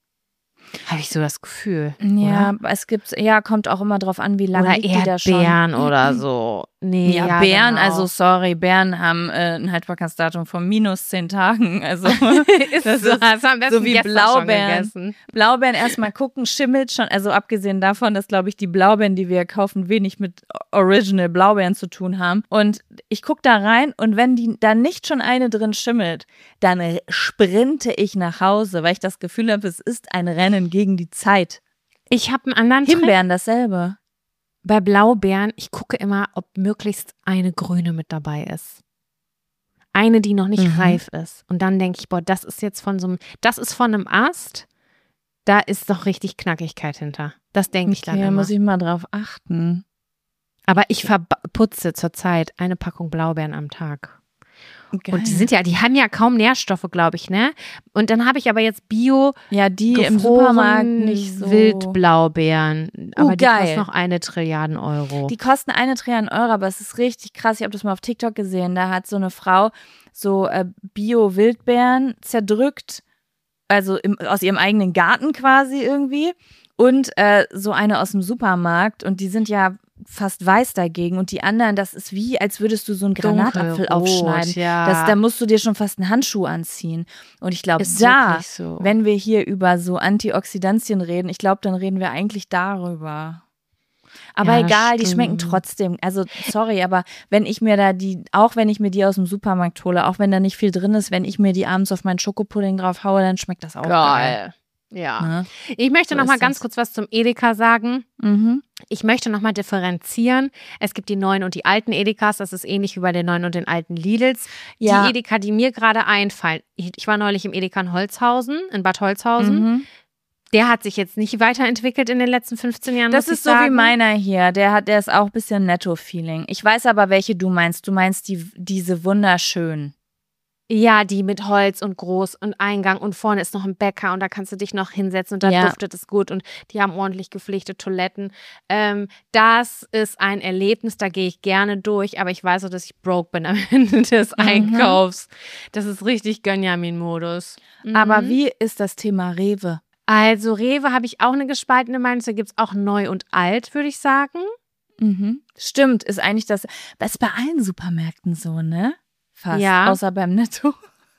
Habe ich so das Gefühl. Ja, oder? es gibt, ja, kommt auch immer drauf an, wie lange Oder liegt die da schon. Erdbeeren oder so. Nee, Ja, ja, Beeren, genau. also sorry, Beeren haben äh, ein Haltbarkeitsdatum von minus zehn Tagen. Also ist das so, ist hast du am besten so wie gestern Blaubeeren. schon gegessen. Blaubeeren erstmal gucken, schimmelt schon. Also abgesehen davon, dass, glaube ich, die Blaubeeren, die wir kaufen, wenig mit Original Blaubeeren zu tun haben. Und ich gucke da rein und wenn die da nicht schon eine drin schimmelt, dann sprinte ich nach Hause, weil ich das Gefühl habe, es ist ein Rennen gegen die Zeit. Ich habe einen anderen Trick. Himbeeren dasselbe. Bei Blaubeeren, ich gucke immer, ob möglichst eine grüne mit dabei ist. Eine, die noch nicht Mhm. reif ist. Und dann denke ich, boah, das ist jetzt von so einem, das ist von einem Ast, da ist doch richtig Knackigkeit hinter. Das denke ich dann Okay, da immer. muss ich mal drauf achten. Aber ich verputze zurzeit eine Packung Blaubeeren am Tag. Geil. Und die sind ja, die haben ja kaum Nährstoffe, glaube ich, ne? Und dann habe ich aber jetzt Bio Ja, die im gefroren Supermarkt nicht so. Wildblaubeeren. Aber Uh, die geil. kosten noch eine Trilliarden Euro. Die kosten eine Trillion Euro, aber es ist richtig krass. Ich habe das mal auf TikTok gesehen. Da hat so eine Frau so äh, Bio-Wildbeeren zerdrückt, also im, aus ihrem eigenen Garten quasi irgendwie. Und äh, so eine aus dem Supermarkt. Und die sind ja fast weiß dagegen. Und die anderen, das ist wie, als würdest du so einen Granatapfel Dunkelrot, aufschneiden. ja. Das, da musst du dir schon fast einen Handschuh anziehen. Und ich glaube, Ist da, wirklich so. wenn wir hier über so Antioxidantien reden, ich glaube, dann reden wir eigentlich darüber. Aber Ja, egal, die stimmt. schmecken trotzdem. Also sorry, aber wenn ich mir da die, auch wenn ich mir die aus dem Supermarkt hole, auch wenn da nicht viel drin ist, wenn ich mir die abends auf meinen Schokopudding drauf haue, dann schmeckt das auch geil. Geil. Ja. Ne? Ich möchte So noch mal ist ganz das. kurz was zum Edeka sagen. Mhm. Ich möchte noch mal differenzieren. Es gibt die neuen und die alten Edekas. Das ist ähnlich wie bei den neuen und den alten Lidls. Ja. Die Edeka, die mir gerade einfallen. Ich, ich war neulich im Edeka in Holzhausen, in Bad Holzhausen. Mhm. Der hat sich jetzt nicht weiterentwickelt in den letzten fünfzehn Jahren. Das muss ist ich so sagen. wie meiner hier. Der hat, der ist auch ein bisschen Netto-Feeling. Ich weiß aber, welche du meinst. Du meinst die, diese wunderschön. Ja, die mit Holz und groß und Eingang und vorne ist noch ein Bäcker und da kannst du dich noch hinsetzen und da Ja. duftet es gut und die haben ordentlich gepflegte Toiletten. Ähm, das ist ein Erlebnis, da gehe ich gerne durch, aber ich weiß auch, dass ich broke bin am Ende des Mhm. Einkaufs. Das ist richtig Gönjamin-Modus. Mhm. Aber wie ist das Thema Rewe? Also Rewe habe ich auch eine gespaltene Meinung, da gibt es auch neu und alt, würde ich sagen. Mhm. Stimmt, ist eigentlich das, das ist bei allen Supermärkten so, ne? Fast. Ja. Außer beim Netto.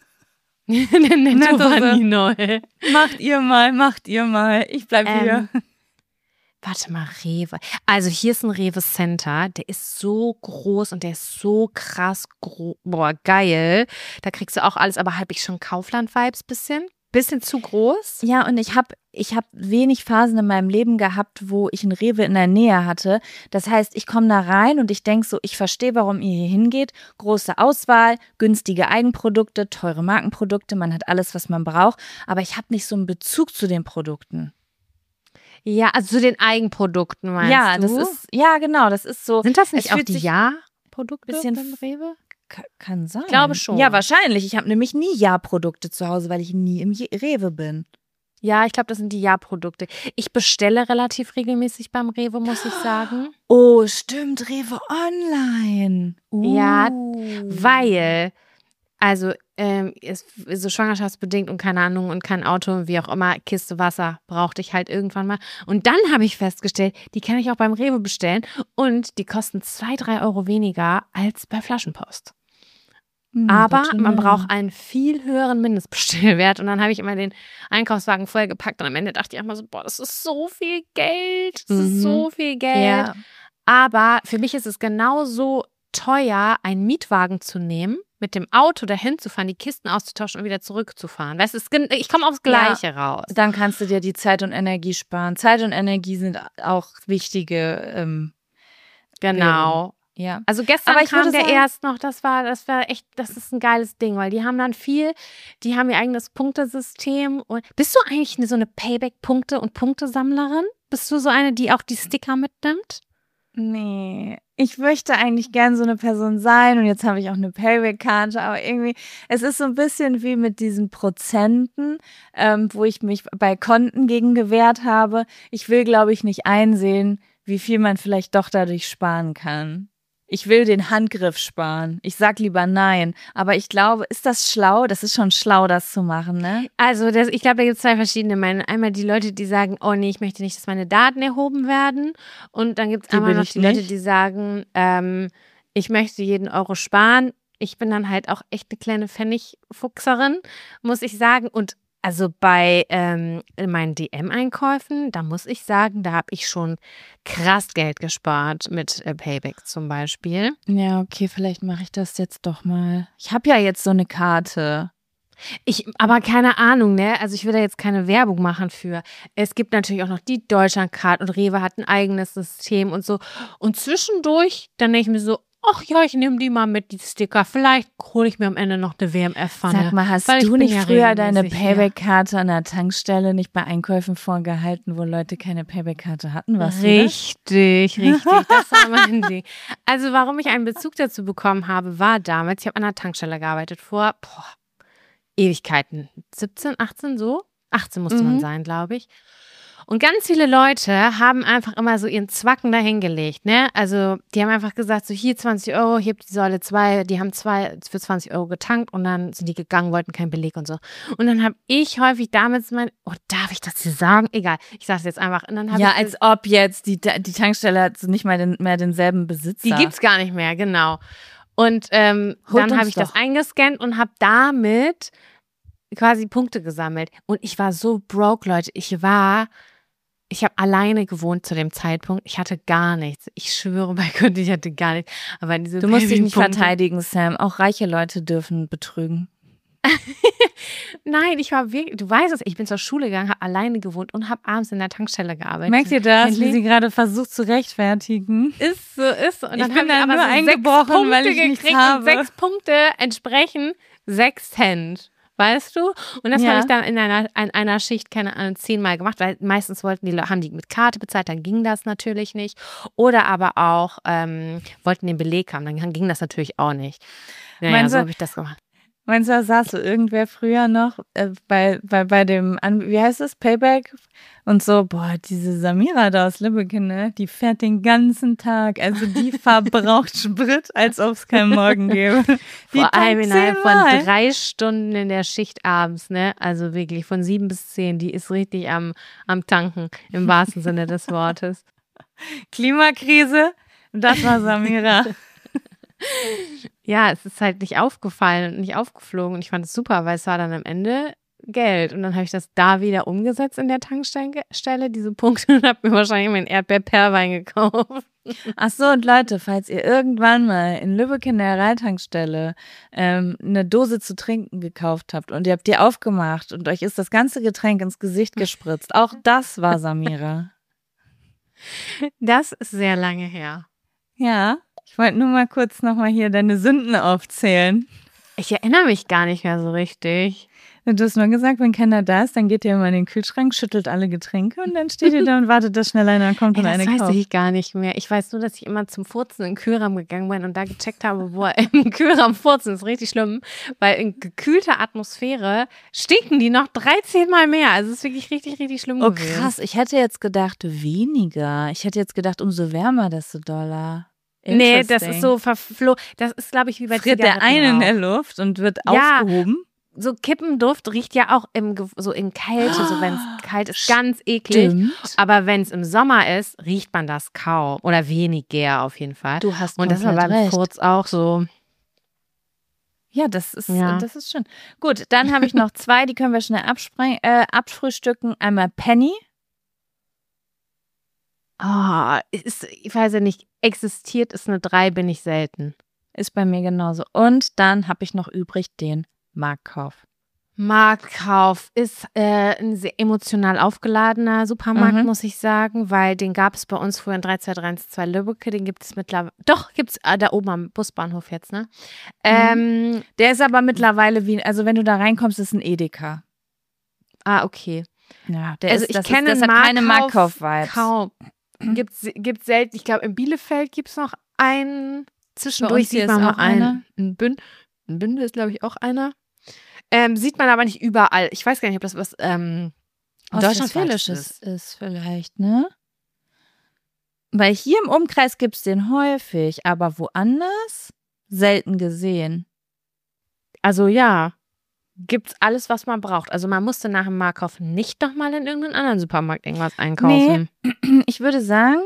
Der Netto Das war ist- nie neu. Macht ihr mal, macht ihr mal. Ich bleib Ähm, hier. Warte mal, Rewe. Also hier ist ein Rewe Center, der ist so groß und der ist so krass groß. Boah, geil. Da kriegst du auch alles, aber habe ich schon Kaufland-Vibes bisschen? Bisschen zu groß? Ja, und ich habe ich hab wenig Phasen in meinem Leben gehabt, wo ich ein Rewe in der Nähe hatte. Das heißt, ich komme da rein und ich denke so, ich verstehe, warum ihr hier hingeht. Große Auswahl, günstige Eigenprodukte, teure Markenprodukte, man hat alles, was man braucht. Aber ich habe nicht so einen Bezug zu den Produkten. Ja, also zu den Eigenprodukten meinst ja, du? das ist, ja, genau, das ist so. Sind das es nicht auch fühlt die sich Ja-Produkte bisschen beim Rewe? Ka- kann sein. Ich glaube schon. Ja, wahrscheinlich. Ich habe nämlich nie Ja-Produkte zu Hause, weil ich nie im Je- Rewe bin. Ja, ich glaube, das sind die Ja-Produkte. Ich bestelle relativ regelmäßig beim Rewe, muss ich sagen. Oh, stimmt, Rewe Online. Uh. Ja, weil, also, ähm, ist so schwangerschaftsbedingt und keine Ahnung und kein Auto und wie auch immer, Kiste Wasser brauchte ich halt irgendwann mal. Und dann habe ich festgestellt, die kann ich auch beim Rewe bestellen und die kosten zwei, drei Euro weniger als bei Flaschenpost. Hm, Aber warte man mal. braucht einen viel höheren Mindestbestellwert. Und dann habe ich immer den Einkaufswagen vollgepackt und am Ende dachte ich immer so, boah, das ist so viel Geld. Das ist Mhm. so viel Geld. Ja. Aber für mich ist es genauso teuer, einen Mietwagen zu nehmen, mit dem Auto dahin zu fahren, die Kisten auszutauschen und wieder zurückzufahren. Weißt du, es ist, ich komme aufs Gleiche raus. Dann kannst du dir die Zeit und Energie sparen. Zeit und Energie sind auch wichtige. Ähm, Genau. ja. Also gestern Aber ich kam würde der sagen- erst noch, das war, das war echt, das ist ein geiles Ding, weil die haben dann viel, die haben ihr eigenes Punktesystem. Und bist du eigentlich eine, so eine Payback-Punkte- und Punktesammlerin? Bist du so eine, die auch die Sticker mitnimmt? Nee, ich möchte eigentlich gern so eine Person sein und jetzt habe ich auch eine Payback-Karte, aber irgendwie, es ist so ein bisschen wie mit diesen Prozenten, ähm, wo ich mich bei Konten gegen gewehrt habe. Ich will, glaube ich, nicht einsehen, wie viel man vielleicht doch dadurch sparen kann. Ich will den Handgriff sparen. Ich sag lieber nein. Aber ich glaube, ist das schlau? Das ist schon schlau, das zu machen, ne? Also das, ich glaube, da gibt es zwei verschiedene Meinungen. Einmal die Leute, die sagen, oh nee, ich möchte nicht, dass meine Daten erhoben werden. Und dann gibt es Die einmal bin noch ich die Leute, nicht. die sagen, ähm, ich möchte jeden Euro sparen. Ich bin dann halt auch echt eine kleine Pfennigfuchserin, muss ich sagen. Und also bei ähm, meinen D M-Einkäufen, da muss ich sagen, da habe ich schon krass Geld gespart mit äh, Payback zum Beispiel. Ja, okay, vielleicht mache ich das jetzt doch mal. Ich habe ja jetzt so eine Karte. Ich, aber keine Ahnung, ne? Also ich will da jetzt keine Werbung machen für. Es gibt natürlich auch noch die Deutschlandcard und Rewe hat ein eigenes System und so. Und zwischendurch, dann denke ich mir so, ach ja, ich nehme die mal mit, die Sticker. Vielleicht hole ich mir am Ende noch eine W M F-Pfanne. Sag mal, hast weil ich du bin nicht ja früher deine regelmäßig hier. Payback-Karte an der Tankstelle nicht bei Einkäufen vorgehalten, wo Leute keine Payback-Karte hatten? Warst du das? Richtig, richtig. Das war mein Ding. Also warum ich einen Bezug dazu bekommen habe, war damals, ich habe an einer Tankstelle gearbeitet vor boah, Ewigkeiten. siebzehn, achtzehn so? achtzehn musste Mhm. man sein, glaube ich. Und ganz viele Leute haben einfach immer so ihren Zwacken dahingelegt, ne? Also die haben einfach gesagt, so hier zwanzig Euro, hier habt die Säule zwei, die haben zwei für zwanzig Euro getankt und dann sind die gegangen, wollten keinen Beleg und so. Und dann habe ich häufig damals mein, oh, darf ich das hier sagen? Egal, ich sage es jetzt einfach. Und dann hab Ja, ich als ob jetzt die, die Tankstelle hat so nicht mal den, mehr denselben Besitzer. Die gibt's gar nicht mehr, genau. Und ähm, Holt dann uns habe ich das doch. eingescannt und habe damit quasi Punkte gesammelt. Und ich war so broke, Leute. Ich war, ich habe alleine gewohnt zu dem Zeitpunkt. Ich hatte gar nichts. Ich schwöre bei Gott, ich hatte gar nichts. Aber diese Du musst dich nicht Babypunkte- verteidigen, Sam. Auch reiche Leute dürfen betrügen. Nein, ich war wirklich, du weißt es, ich bin zur Schule gegangen, habe alleine gewohnt und habe abends in der Tankstelle gearbeitet. Merkt ihr das, Mein wie Leben- sie gerade versucht zu rechtfertigen? Ist so, ist so. Und Ich dann bin haben wir da aber nur so eingebrochen, sechs Punkte weil ich nichts gekriegt habe. Und sechs Punkte entsprechen sechs Cent. Weißt du? Und das Ja. habe ich dann in einer, in einer Schicht, keine Ahnung, zehnmal gemacht, weil meistens wollten die Leute, haben die mit Karte bezahlt, dann ging das natürlich nicht. Oder aber auch ähm, wollten den Beleg haben, dann ging das natürlich auch nicht. Naja, Meinst so du- habe ich das gemacht. Meinst du, da saß so irgendwer früher noch äh, bei, bei, bei dem, An wie heißt es, Payback? Und so, boah, diese Samira da aus Lübeck, ne, die fährt den ganzen Tag. Also die verbraucht Sprit, als ob es keinen Morgen gäbe. Die Vor allem tankt innerhalb zehnmal. von drei Stunden in der Schicht abends, ne? Also wirklich von sieben bis zehn, die ist richtig am, am Tanken, im wahrsten Sinne des Wortes. Klimakrise, das war Samira. Ja, es ist halt nicht aufgefallen und nicht aufgeflogen und ich fand es super, weil es war dann am Ende Geld und dann habe ich das da wieder umgesetzt in der Tankstelle, diese Punkte und habe mir wahrscheinlich meinen Erdbeer-Perlwein gekauft. Ach so, und Leute, falls ihr irgendwann mal in Lübeck in der Reitankstelle ähm, eine Dose zu trinken gekauft habt und ihr habt die aufgemacht und euch ist das ganze Getränk ins Gesicht gespritzt, auch das war Samira. Das ist sehr lange her. Ja, ich wollte nur mal kurz nochmal hier deine Sünden aufzählen. Ich erinnere mich gar nicht mehr so richtig. Du hast nur gesagt, wenn keiner da ist, dann geht ihr immer in den Kühlschrank, schüttelt alle Getränke und dann steht ihr da und wartet, dass schnell einer kommt und Ey, eine das kauft. weiß ich gar nicht mehr. Ich weiß nur, dass ich immer zum Furzen in den Kühlraum gegangen bin und da gecheckt habe, wo er im Kühlraum furzen. Das ist richtig schlimm, weil in gekühlter Atmosphäre stinken die noch dreizehn Mal mehr. Also es ist wirklich richtig, richtig schlimm Oh gewesen. krass, ich hätte jetzt gedacht weniger. Ich hätte jetzt gedacht, umso wärmer, desto doller. Nee, das ist so verflogen. Das ist, glaube ich, wie bei friert der eine in der Luft und wird Ja. aufgehoben. So Kippenduft riecht ja auch im, Ge- so in Kälte, so wenn es kalt ist, ganz eklig. Stimmt. Aber wenn es im Sommer ist, riecht man das kaum oder weniger auf jeden Fall. Du hast Und das war komplett beim recht. Furz auch so. Ja, das ist, Ja. das ist schön. Gut, dann habe ich noch zwei, die können wir schnell absprengen, äh, abfrühstücken. Einmal Penny. Oh, ist, ich weiß ja nicht, existiert ist eine drei, bin ich selten. Ist bei mir genauso. Und dann habe ich noch übrig den Marktkauf. Marktkauf ist äh, ein sehr emotional aufgeladener Supermarkt, Mhm. muss ich sagen, weil den gab es bei uns früher in drei zwei drei eins zwei Lübbecke, den gibt es mittlerweile, doch, gibt es da oben am Busbahnhof jetzt, ne? Ähm, Der ist aber mittlerweile wie, also wenn du da reinkommst, ist ein Edeka. ah, okay. Ja, der Also ist, ich das kenne ist, das hat keine Marktkauf Marktkauf-Vibes. kaum. Gibt's, gibt's selten, ich glaube in Bielefeld gibt es noch einen, zwischendurch uns hier sieht man ist mal auch einer. einen. In Bün, in Bünde ist glaube ich auch einer. Ähm, sieht man aber nicht überall. Ich weiß gar nicht, ob das was ähm, Deutschlandwählisches ist. ist vielleicht, ne? Weil hier im Umkreis gibt es den häufig, aber woanders selten gesehen. Also ja, gibt's alles, was man braucht. Also man musste nach dem Marktkauf nicht nochmal in irgendeinen anderen Supermarkt irgendwas einkaufen. Ich würde sagen,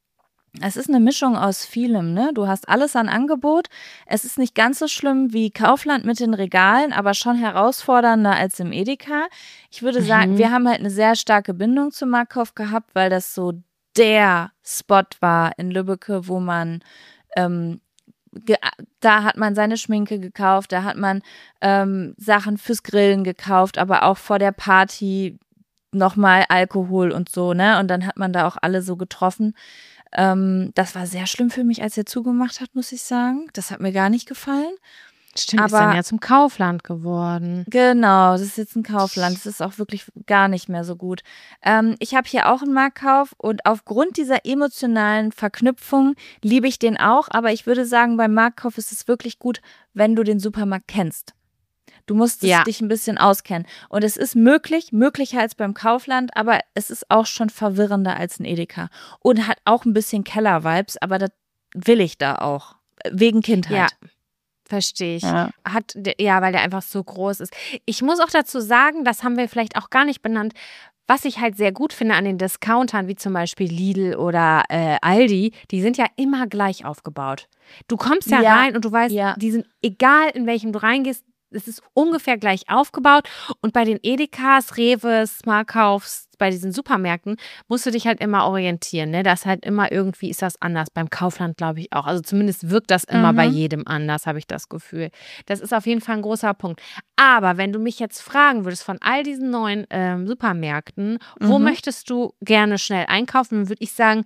es ist eine Mischung aus vielem, ne? Du hast alles an Angebot. Es ist nicht ganz so schlimm wie Kaufland mit den Regalen, aber schon herausfordernder als im Edeka. Ich würde sagen, Mhm. wir haben halt eine sehr starke Bindung zum Marktkauf gehabt, weil das so der Spot war in Lübbecke, wo man ähm, ge- da hat man seine Schminke gekauft, da hat man ähm, Sachen fürs Grillen gekauft, aber auch vor der Party nochmal Alkohol und so, ne? Und dann hat man da auch alle so getroffen. Ähm, das war sehr schlimm für mich, als er zugemacht hat, muss ich sagen. Das hat mir gar nicht gefallen. Stimmt, ist aber- dann ja zum Kaufland geworden. Genau, das ist jetzt ein Kaufland. Das ist auch wirklich gar nicht mehr so gut. Ähm, ich habe hier auch einen Marktkauf und aufgrund dieser emotionalen Verknüpfung liebe ich den auch. Aber ich würde sagen, beim Marktkauf ist es wirklich gut, wenn du den Supermarkt kennst. Du musst Ja. dich ein bisschen auskennen. Und es ist möglich, möglicher als beim Kaufland, aber es ist auch schon verwirrender als ein Edeka. Und hat auch ein bisschen Keller-Vibes, aber das will ich da auch. Wegen Kindheit. Ja. Verstehe ich. Ja. Hat, der- ja, weil der einfach so groß ist. Ich muss auch dazu sagen, das haben wir vielleicht auch gar nicht benannt, was ich halt sehr gut finde an den Discountern, wie zum Beispiel Lidl oder äh, Aldi, die sind ja immer gleich aufgebaut. Du kommst ja, Ja. rein und du weißt, Ja. die sind, egal in welchem du reingehst, es ist ungefähr gleich aufgebaut. Und bei den Edekas, Reves, Markaufs, bei diesen Supermärkten musst du dich halt immer orientieren. Ne? Das halt immer irgendwie ist das anders. Beim Kaufland glaube ich auch. Also zumindest wirkt das immer Mhm. bei jedem anders, habe ich das Gefühl. Das ist auf jeden Fall ein großer Punkt. Aber wenn du mich jetzt fragen würdest von all diesen neuen ähm, Supermärkten, wo Mhm. möchtest du gerne schnell einkaufen, dann würde ich sagen,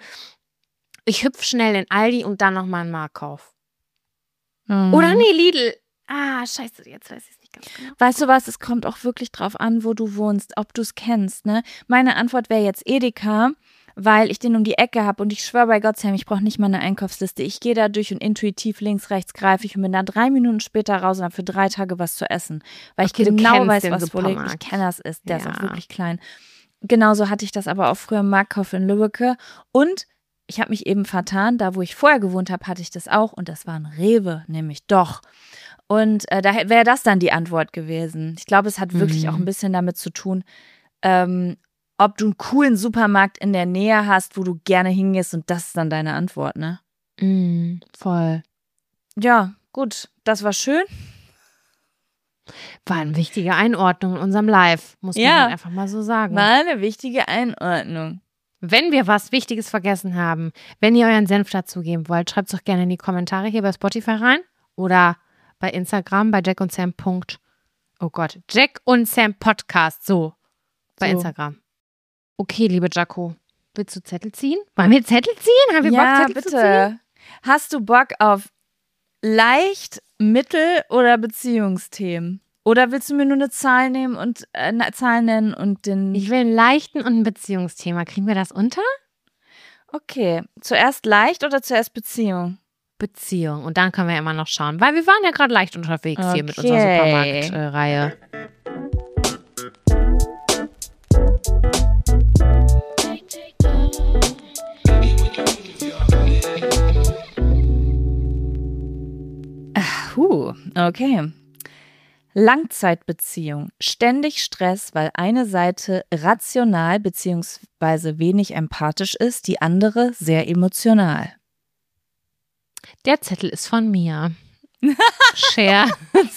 ich hüpfe schnell in Aldi und dann nochmal einen Marktkauf. Mhm. Oder nee, Lidl. Ah, scheiße, jetzt weiß ich es nicht ganz genau. Weißt du was, es kommt auch wirklich drauf an, wo du wohnst, ob du es kennst, ne? Meine Antwort wäre jetzt Edeka, weil ich den um die Ecke habe und ich schwöre bei Gott, Sam, ich brauche nicht mal eine Einkaufsliste. Ich gehe da durch und intuitiv links, rechts greife ich und bin dann drei Minuten später raus und habe für drei Tage was zu essen. Weil Okay, ich du genau kennst weiß, den was wo liegt. Ich Supermarkt. kenne das ist. Der ist Ja. auch wirklich klein. Genauso hatte ich das aber auch früher im Marktkauf in Lübbecke. Und ich habe mich eben vertan, da wo ich vorher gewohnt habe, hatte ich das auch und das war ein Rewe, nämlich doch. Und äh, da wäre das dann die Antwort gewesen. Ich glaube, es hat wirklich Mhm. auch ein bisschen damit zu tun, ähm, ob du einen coolen Supermarkt in der Nähe hast, wo du gerne hingehst und das ist dann deine Antwort, ne? Mm, voll. Ja, gut, das war schön. War eine wichtige Einordnung in unserem Live, muss man Ja. halt einfach mal so sagen. War eine wichtige Einordnung. Wenn wir was Wichtiges vergessen haben, wenn ihr euren Senf dazugeben wollt, schreibt es doch gerne in die Kommentare hier bei Spotify rein oder bei Instagram bei Jack und Sam. Punkt. Oh Gott, Jack und Sam Podcast, so, bei So. Instagram. Okay, liebe Jaco, willst du Zettel ziehen? Wollen wir Zettel ziehen? Haben wir Ja, Bock, Zettel zu ziehen? bitte. Hast du Bock auf leicht, mittel oder Beziehungsthemen? Oder willst du mir nur eine Zahl nehmen und äh, eine Zahl nennen und den. Ich will einen leichten und ein Beziehungsthema. Kriegen wir das unter? Okay. Zuerst leicht oder zuerst Beziehung? Beziehung. Und dann können wir immer noch schauen, weil wir waren ja gerade leicht unterwegs okay. hier mit unserer Supermarktreihe. Äh, huh, okay. Langzeitbeziehung. Ständig Stress, weil eine Seite rational bzw. wenig empathisch ist, die andere sehr emotional. Der Zettel ist von mir. Scherz.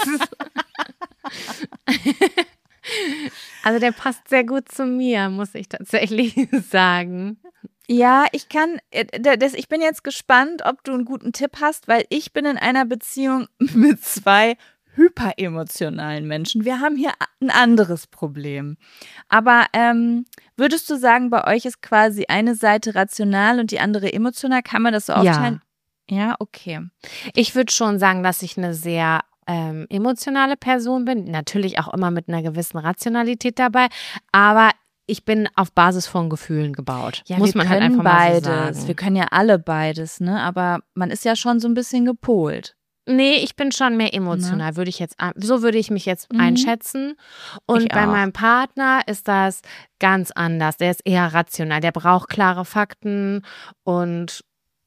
Also der passt sehr gut zu mir, muss ich tatsächlich sagen. Ja, ich kann, das, ich bin jetzt gespannt, ob du einen guten Tipp hast, weil ich bin in einer Beziehung mit zwei hyperemotionalen Menschen. Wir haben hier ein anderes Problem. Aber ähm, würdest du sagen, bei euch ist quasi eine Seite rational und die andere emotional? Kann man das so aufteilen? Ja, ja, okay. Ich würde schon sagen, dass ich eine sehr ähm, emotionale Person bin. Natürlich auch immer mit einer gewissen Rationalität dabei. Aber ich bin auf Basis von Gefühlen gebaut. Ja, muss wir man können halt einfach beides. mal so sagen. Wir können ja alle beides, ne? Aber man ist ja schon so ein bisschen gepolt. Nee, ich bin schon mehr emotional, würde ich jetzt, so würde ich mich jetzt mhm. einschätzen. Und ich bei auch. meinem Partner ist das ganz anders. Der ist eher rational, der braucht klare Fakten und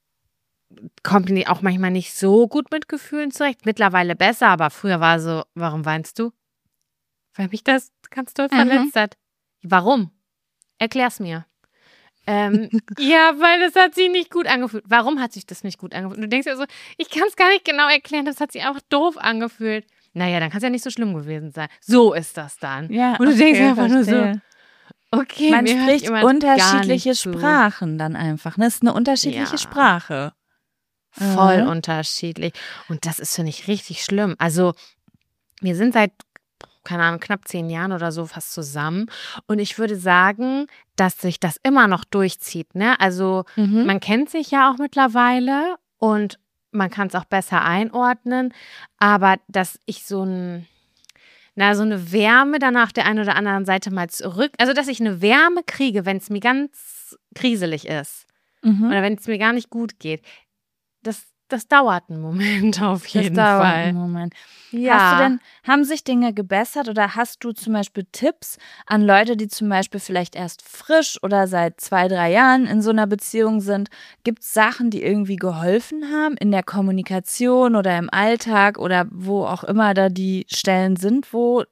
kommt auch manchmal nicht so gut mit Gefühlen zurecht. Mittlerweile besser, aber früher war so, warum weinst du? Weil mich das ganz doll verletzt mhm. hat. Warum? Erklär's mir. Ähm, ja, weil das hat sich nicht gut angefühlt. Warum hat sich das nicht gut angefühlt? Du denkst ja so, ich kann es gar nicht genau erklären, das hat sich einfach doof angefühlt. Naja, dann kann es ja nicht so schlimm gewesen sein. So ist das dann. Ja, und du okay, denkst einfach verstehe. nur so, okay, man mir spricht hört unterschiedliche zu. Sprachen dann einfach. Das ist eine unterschiedliche ja. Sprache. Voll mhm. unterschiedlich. Und das ist, finde ich, richtig schlimm. Also, wir sind seit keine Ahnung, knapp zehn Jahren oder so fast zusammen. Und ich würde sagen, dass sich das immer noch durchzieht. Ne? Also mhm. man kennt sich ja auch mittlerweile und man kann es auch besser einordnen. Aber dass ich so ein, na, so eine Wärme dann auf der einen oder anderen Seite mal zurück, also dass ich eine Wärme kriege, wenn es mir ganz kriselig ist mhm. oder wenn es mir gar nicht gut geht, das Das dauert einen Moment auf jeden das dauert Fall. Einen Moment. Ja. Hast du denn, haben sich Dinge gebessert oder hast du zum Beispiel Tipps an Leute, die zum Beispiel vielleicht erst frisch oder seit zwei, drei Jahren in so einer Beziehung sind? Gibt es Sachen, die irgendwie geholfen haben in der Kommunikation oder im Alltag oder wo auch immer da die Stellen sind, wo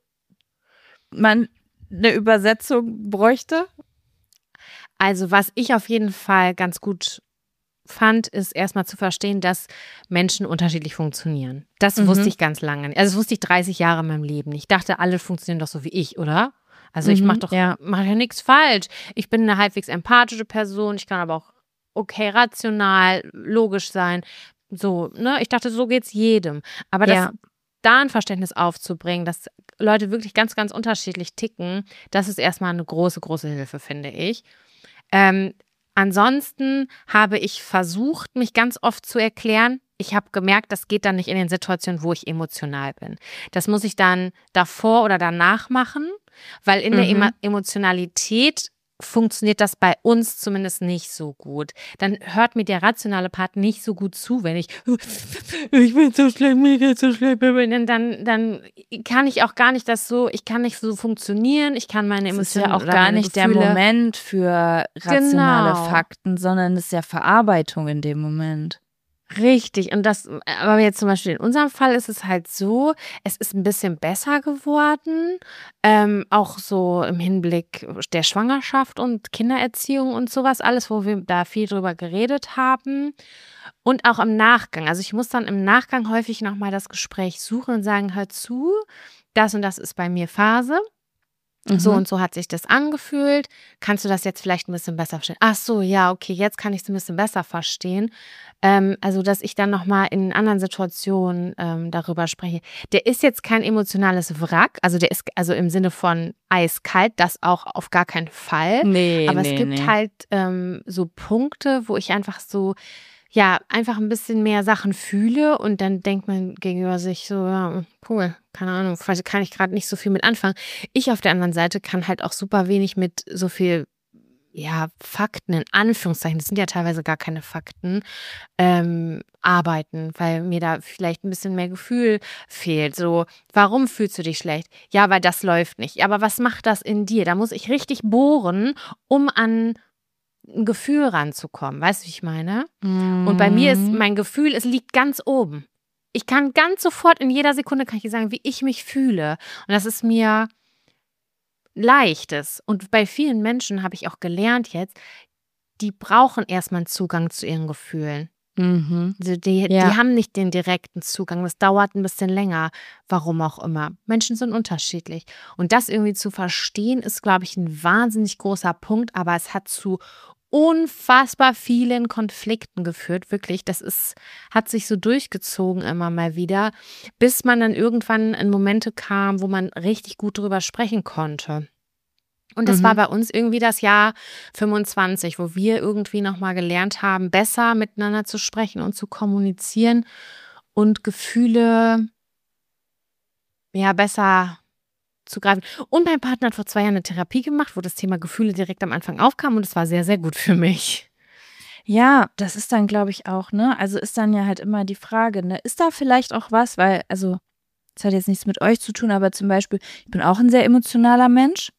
man eine Übersetzung bräuchte? Also was ich auf jeden Fall ganz gut fand, ist erstmal zu verstehen, dass Menschen unterschiedlich funktionieren. Das Mhm. wusste ich ganz lange nicht. Also das wusste ich dreißig Jahre in meinem Leben nicht. Ich dachte, alle funktionieren doch so wie ich, oder? Also ich Mhm, mache doch ja. mach ja nichts falsch. Ich bin eine halbwegs empathische Person. Ich kann aber auch okay rational, logisch sein. So, ne? Ich dachte, so geht's jedem. Aber das, Ja. da ein Verständnis aufzubringen, dass Leute wirklich ganz, ganz unterschiedlich ticken, das ist erstmal eine große, große Hilfe, finde ich. Ähm, Ansonsten habe ich versucht, mich ganz oft zu erklären. Ich habe gemerkt, das geht dann nicht in den Situationen, wo ich emotional bin. Das muss ich dann davor oder danach machen, weil in mhm. der Emo- Emotionalität funktioniert das bei uns zumindest nicht so gut. Dann hört mir der rationale Part nicht so gut zu, wenn ich ich bin so schlecht, mir geht's so schlecht, dann, dann kann ich auch gar nicht das so, ich kann nicht so funktionieren, ich kann meine Emotionen. Das ist ja auch oder gar meine nicht Gefühle, der Moment für rationale Genau. Fakten, sondern es ist ja Verarbeitung in dem Moment. Richtig, und das, aber jetzt zum Beispiel in unserem Fall ist es halt so, es ist ein bisschen besser geworden, ähm, auch so im Hinblick der Schwangerschaft und Kindererziehung und sowas, alles, wo wir da viel drüber geredet haben und auch im Nachgang. Also ich muss dann im Nachgang häufig nochmal das Gespräch suchen und sagen, hör zu, das und das ist bei mir Phase. So und so hat sich das angefühlt. Kannst du das jetzt vielleicht ein bisschen besser verstehen? Ach so, ja, okay, jetzt kann ich es ein bisschen besser verstehen. Ähm, also, dass ich dann nochmal in anderen Situationen ähm, darüber spreche. Der ist jetzt kein emotionales Wrack, also der ist also im Sinne von eiskalt, das auch auf gar keinen Fall. Nee, Aber nee, es gibt nee. halt ähm, so Punkte, wo ich einfach so ja, einfach ein bisschen mehr Sachen fühle und dann denkt man gegenüber sich so, ja, cool, keine Ahnung, vielleicht kann ich gerade nicht so viel mit anfangen. Ich auf der anderen Seite kann halt auch super wenig mit so viel, ja, Fakten, in Anführungszeichen, das sind ja teilweise gar keine Fakten, ähm, arbeiten, weil mir da vielleicht ein bisschen mehr Gefühl fehlt. So, warum fühlst du dich schlecht? Ja, weil das läuft nicht. Aber was macht das in dir? Da muss ich richtig bohren, um an ein Gefühl ranzukommen. Weißt du, wie ich meine? Und bei mir ist mein Gefühl, es liegt ganz oben. Ich kann ganz sofort in jeder Sekunde kann ich dir sagen, wie ich mich fühle. Und das ist mir leichtes. Und bei vielen Menschen habe ich auch gelernt jetzt, die brauchen erstmal einen Zugang zu ihren Gefühlen. Mhm. Also die, Ja. die haben nicht den direkten Zugang. Das dauert ein bisschen länger, warum auch immer. Menschen sind unterschiedlich. Und das irgendwie zu verstehen, ist, glaube ich, ein wahnsinnig großer Punkt. Aber es hat zu unfassbar vielen Konflikten geführt. Wirklich, das ist, hat sich so durchgezogen immer mal wieder, bis man dann irgendwann in Momente kam, wo man richtig gut drüber sprechen konnte. Und das Mhm. war bei uns irgendwie das Jahr fünfundzwanzig, wo wir irgendwie nochmal gelernt haben, besser miteinander zu sprechen und zu kommunizieren und Gefühle ja besser zu greifen. Und mein Partner hat vor zwei Jahren eine Therapie gemacht, wo das Thema Gefühle direkt am Anfang aufkam und es war sehr, sehr gut für mich. Ja, das ist dann, glaube ich, auch, ne? Also ist dann ja halt immer die Frage, ne? Ist da vielleicht auch was, weil, also, das hat jetzt nichts mit euch zu tun, aber zum Beispiel, ich bin auch ein sehr emotionaler Mensch,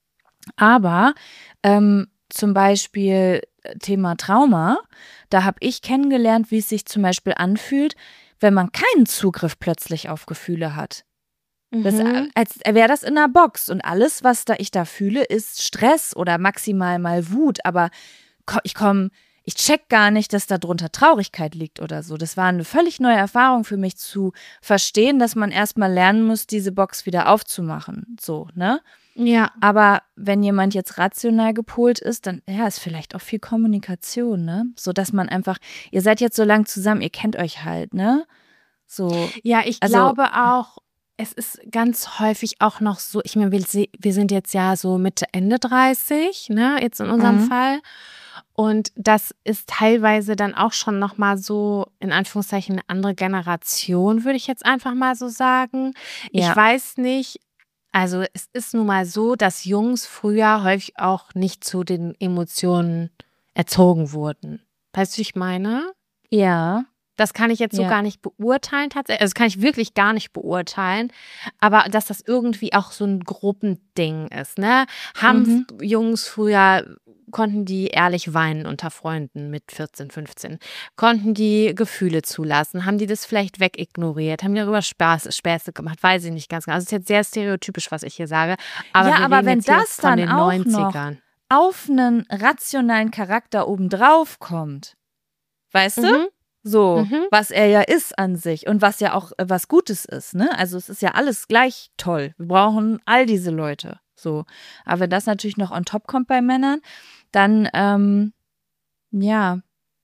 aber ähm, zum Beispiel Thema Trauma, da habe ich kennengelernt, wie es sich zum Beispiel anfühlt, wenn man keinen Zugriff plötzlich auf Gefühle hat. Das, Mhm. als wäre das in einer Box und alles, was da ich da fühle, ist Stress oder maximal mal Wut, aber ko- ich komme, ich check gar nicht, dass da drunter Traurigkeit liegt oder so. Das war eine völlig neue Erfahrung für mich zu verstehen, dass man erstmal lernen muss, diese Box wieder aufzumachen, so, ne? Ja. Aber wenn jemand jetzt rational gepolt ist, dann ja, ist vielleicht auch viel Kommunikation, ne? So dass man einfach, ihr seid jetzt so lang zusammen, ihr kennt euch halt, ne? So, Ja, ich also, glaube auch, es ist ganz häufig auch noch so, ich meine, wir, se- wir sind jetzt ja so Mitte, Ende dreißig, ne, jetzt in unserem Mhm. Fall. Und das ist teilweise dann auch schon nochmal so, in Anführungszeichen, eine andere Generation, würde ich jetzt einfach mal so sagen. Ja. Ich weiß nicht, also es ist nun mal so, dass Jungs früher häufig auch nicht zu den Emotionen erzogen wurden. Weißt du, wie ich meine? ja, Das kann ich jetzt so Ja. gar nicht beurteilen tatsächlich. Also das kann ich wirklich gar nicht beurteilen. Aber dass das irgendwie auch so ein Gruppending ist, ne? Haben Mhm. Jungs früher, konnten die ehrlich weinen unter Freunden mit vierzehn, fünfzehn? Konnten die Gefühle zulassen? Haben die das vielleicht wegignoriert? Haben die darüber Spaß, Späße gemacht? Weiß ich nicht ganz genau. Also es ist jetzt sehr stereotypisch, was ich hier sage. Aber Ja, wir aber reden wenn jetzt hier das von dann den auch neunzigern. noch auf einen rationalen Charakter obendrauf kommt, weißt du? Mhm. So, Mhm. was er ja ist an sich und was ja auch äh, was Gutes ist, ne? Also es ist ja alles gleich toll. Wir brauchen all diese Leute. So. Aber wenn das natürlich noch on top kommt bei Männern, dann, ähm, ja,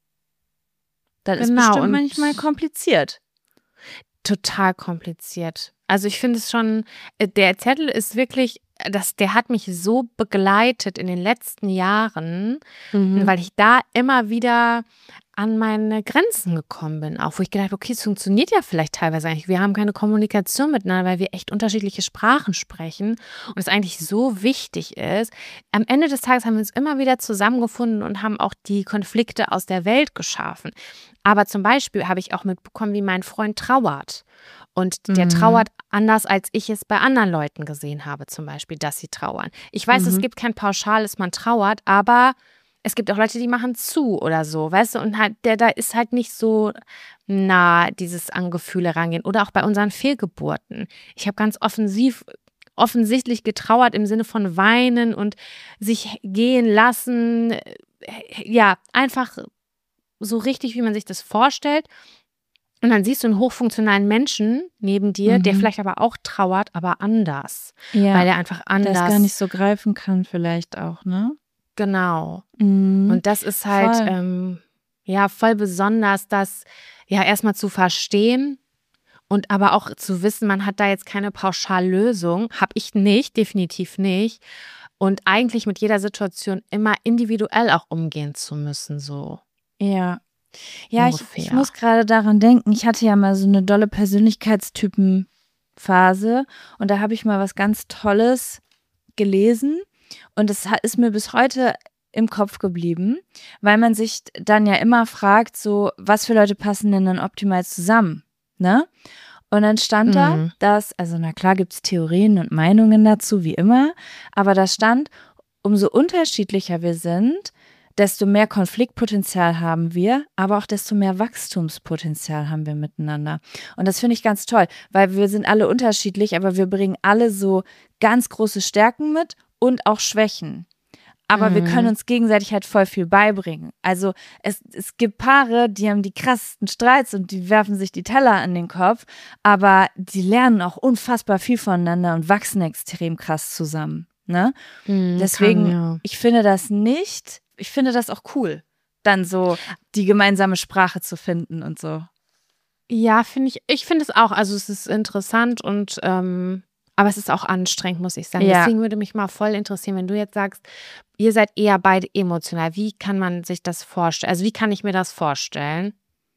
dann ist Genau, bestimmt und- manchmal kompliziert. Total kompliziert. Also ich finde es schon, äh, der Zettel ist wirklich, das, der hat mich so begleitet in den letzten Jahren, Mhm. weil ich da immer wieder an meine Grenzen gekommen bin. Auch wo ich gedacht habe, okay, es funktioniert ja vielleicht teilweise eigentlich. Wir haben keine Kommunikation miteinander, weil wir echt unterschiedliche Sprachen sprechen und es eigentlich so wichtig ist. Am Ende des Tages haben wir uns immer wieder zusammengefunden und haben auch die Konflikte aus der Welt geschaffen. Aber zum Beispiel habe ich auch mitbekommen, wie mein Freund trauert. Und der Mhm. trauert anders, als ich es bei anderen Leuten gesehen habe, zum Beispiel, dass sie trauern. Ich weiß, Mhm. es gibt kein pauschales, man trauert, aber es gibt auch Leute, die machen zu oder so, weißt du, und halt, der da ist halt nicht so nah, dieses an Gefühle rangehen. Oder auch bei unseren Fehlgeburten. Ich habe ganz offensiv, offensichtlich getrauert im Sinne von weinen und sich gehen lassen. Ja, einfach so richtig, wie man sich das vorstellt. Und dann siehst du einen hochfunktionalen Menschen neben dir, Mhm. der vielleicht aber auch trauert, aber anders. Ja, Weil er einfach anders. das gar nicht so greifen kann vielleicht auch, ne? Genau. Mhm. Und das ist halt, Voll. ähm, ja, voll besonders, das ja erstmal zu verstehen und aber auch zu wissen, man hat da jetzt keine Pauschallösung. Habe ich nicht, definitiv nicht. Und eigentlich mit jeder Situation immer individuell auch umgehen zu müssen, so. Ja, Ja, ich, ich muss gerade daran denken, ich hatte ja mal so eine dolle Persönlichkeitstypen-Phase und da habe ich mal was ganz Tolles gelesen und das ist mir bis heute im Kopf geblieben, weil man sich dann ja immer fragt, so, was für Leute passen denn dann optimal zusammen, ne? Und dann stand mhm. da, dass, also na klar gibt es Theorien und Meinungen dazu, wie immer, aber da stand, umso unterschiedlicher wir sind, desto mehr Konfliktpotenzial haben wir, aber auch desto mehr Wachstumspotenzial haben wir miteinander. Und das finde ich ganz toll, weil wir sind alle unterschiedlich, aber wir bringen alle so ganz große Stärken mit und auch Schwächen. Aber mhm. wir können uns gegenseitig halt voll viel beibringen. Also es, es gibt Paare, die haben die krassesten Streits und die werfen sich die Teller an den Kopf, aber die lernen auch unfassbar viel voneinander und wachsen extrem krass zusammen. Ne? Mhm, Deswegen, kann, ja. ich finde das nicht, ich finde das auch cool, dann so die gemeinsame Sprache zu finden und so. Ja, finde ich, ich finde es auch, also es ist interessant und ähm, aber es ist auch anstrengend, muss ich sagen. Ja. Deswegen würde mich mal voll interessieren, wenn du jetzt sagst, ihr seid eher beide emotional. Wie kann man sich das vorstellen? Also wie kann ich mir das vorstellen?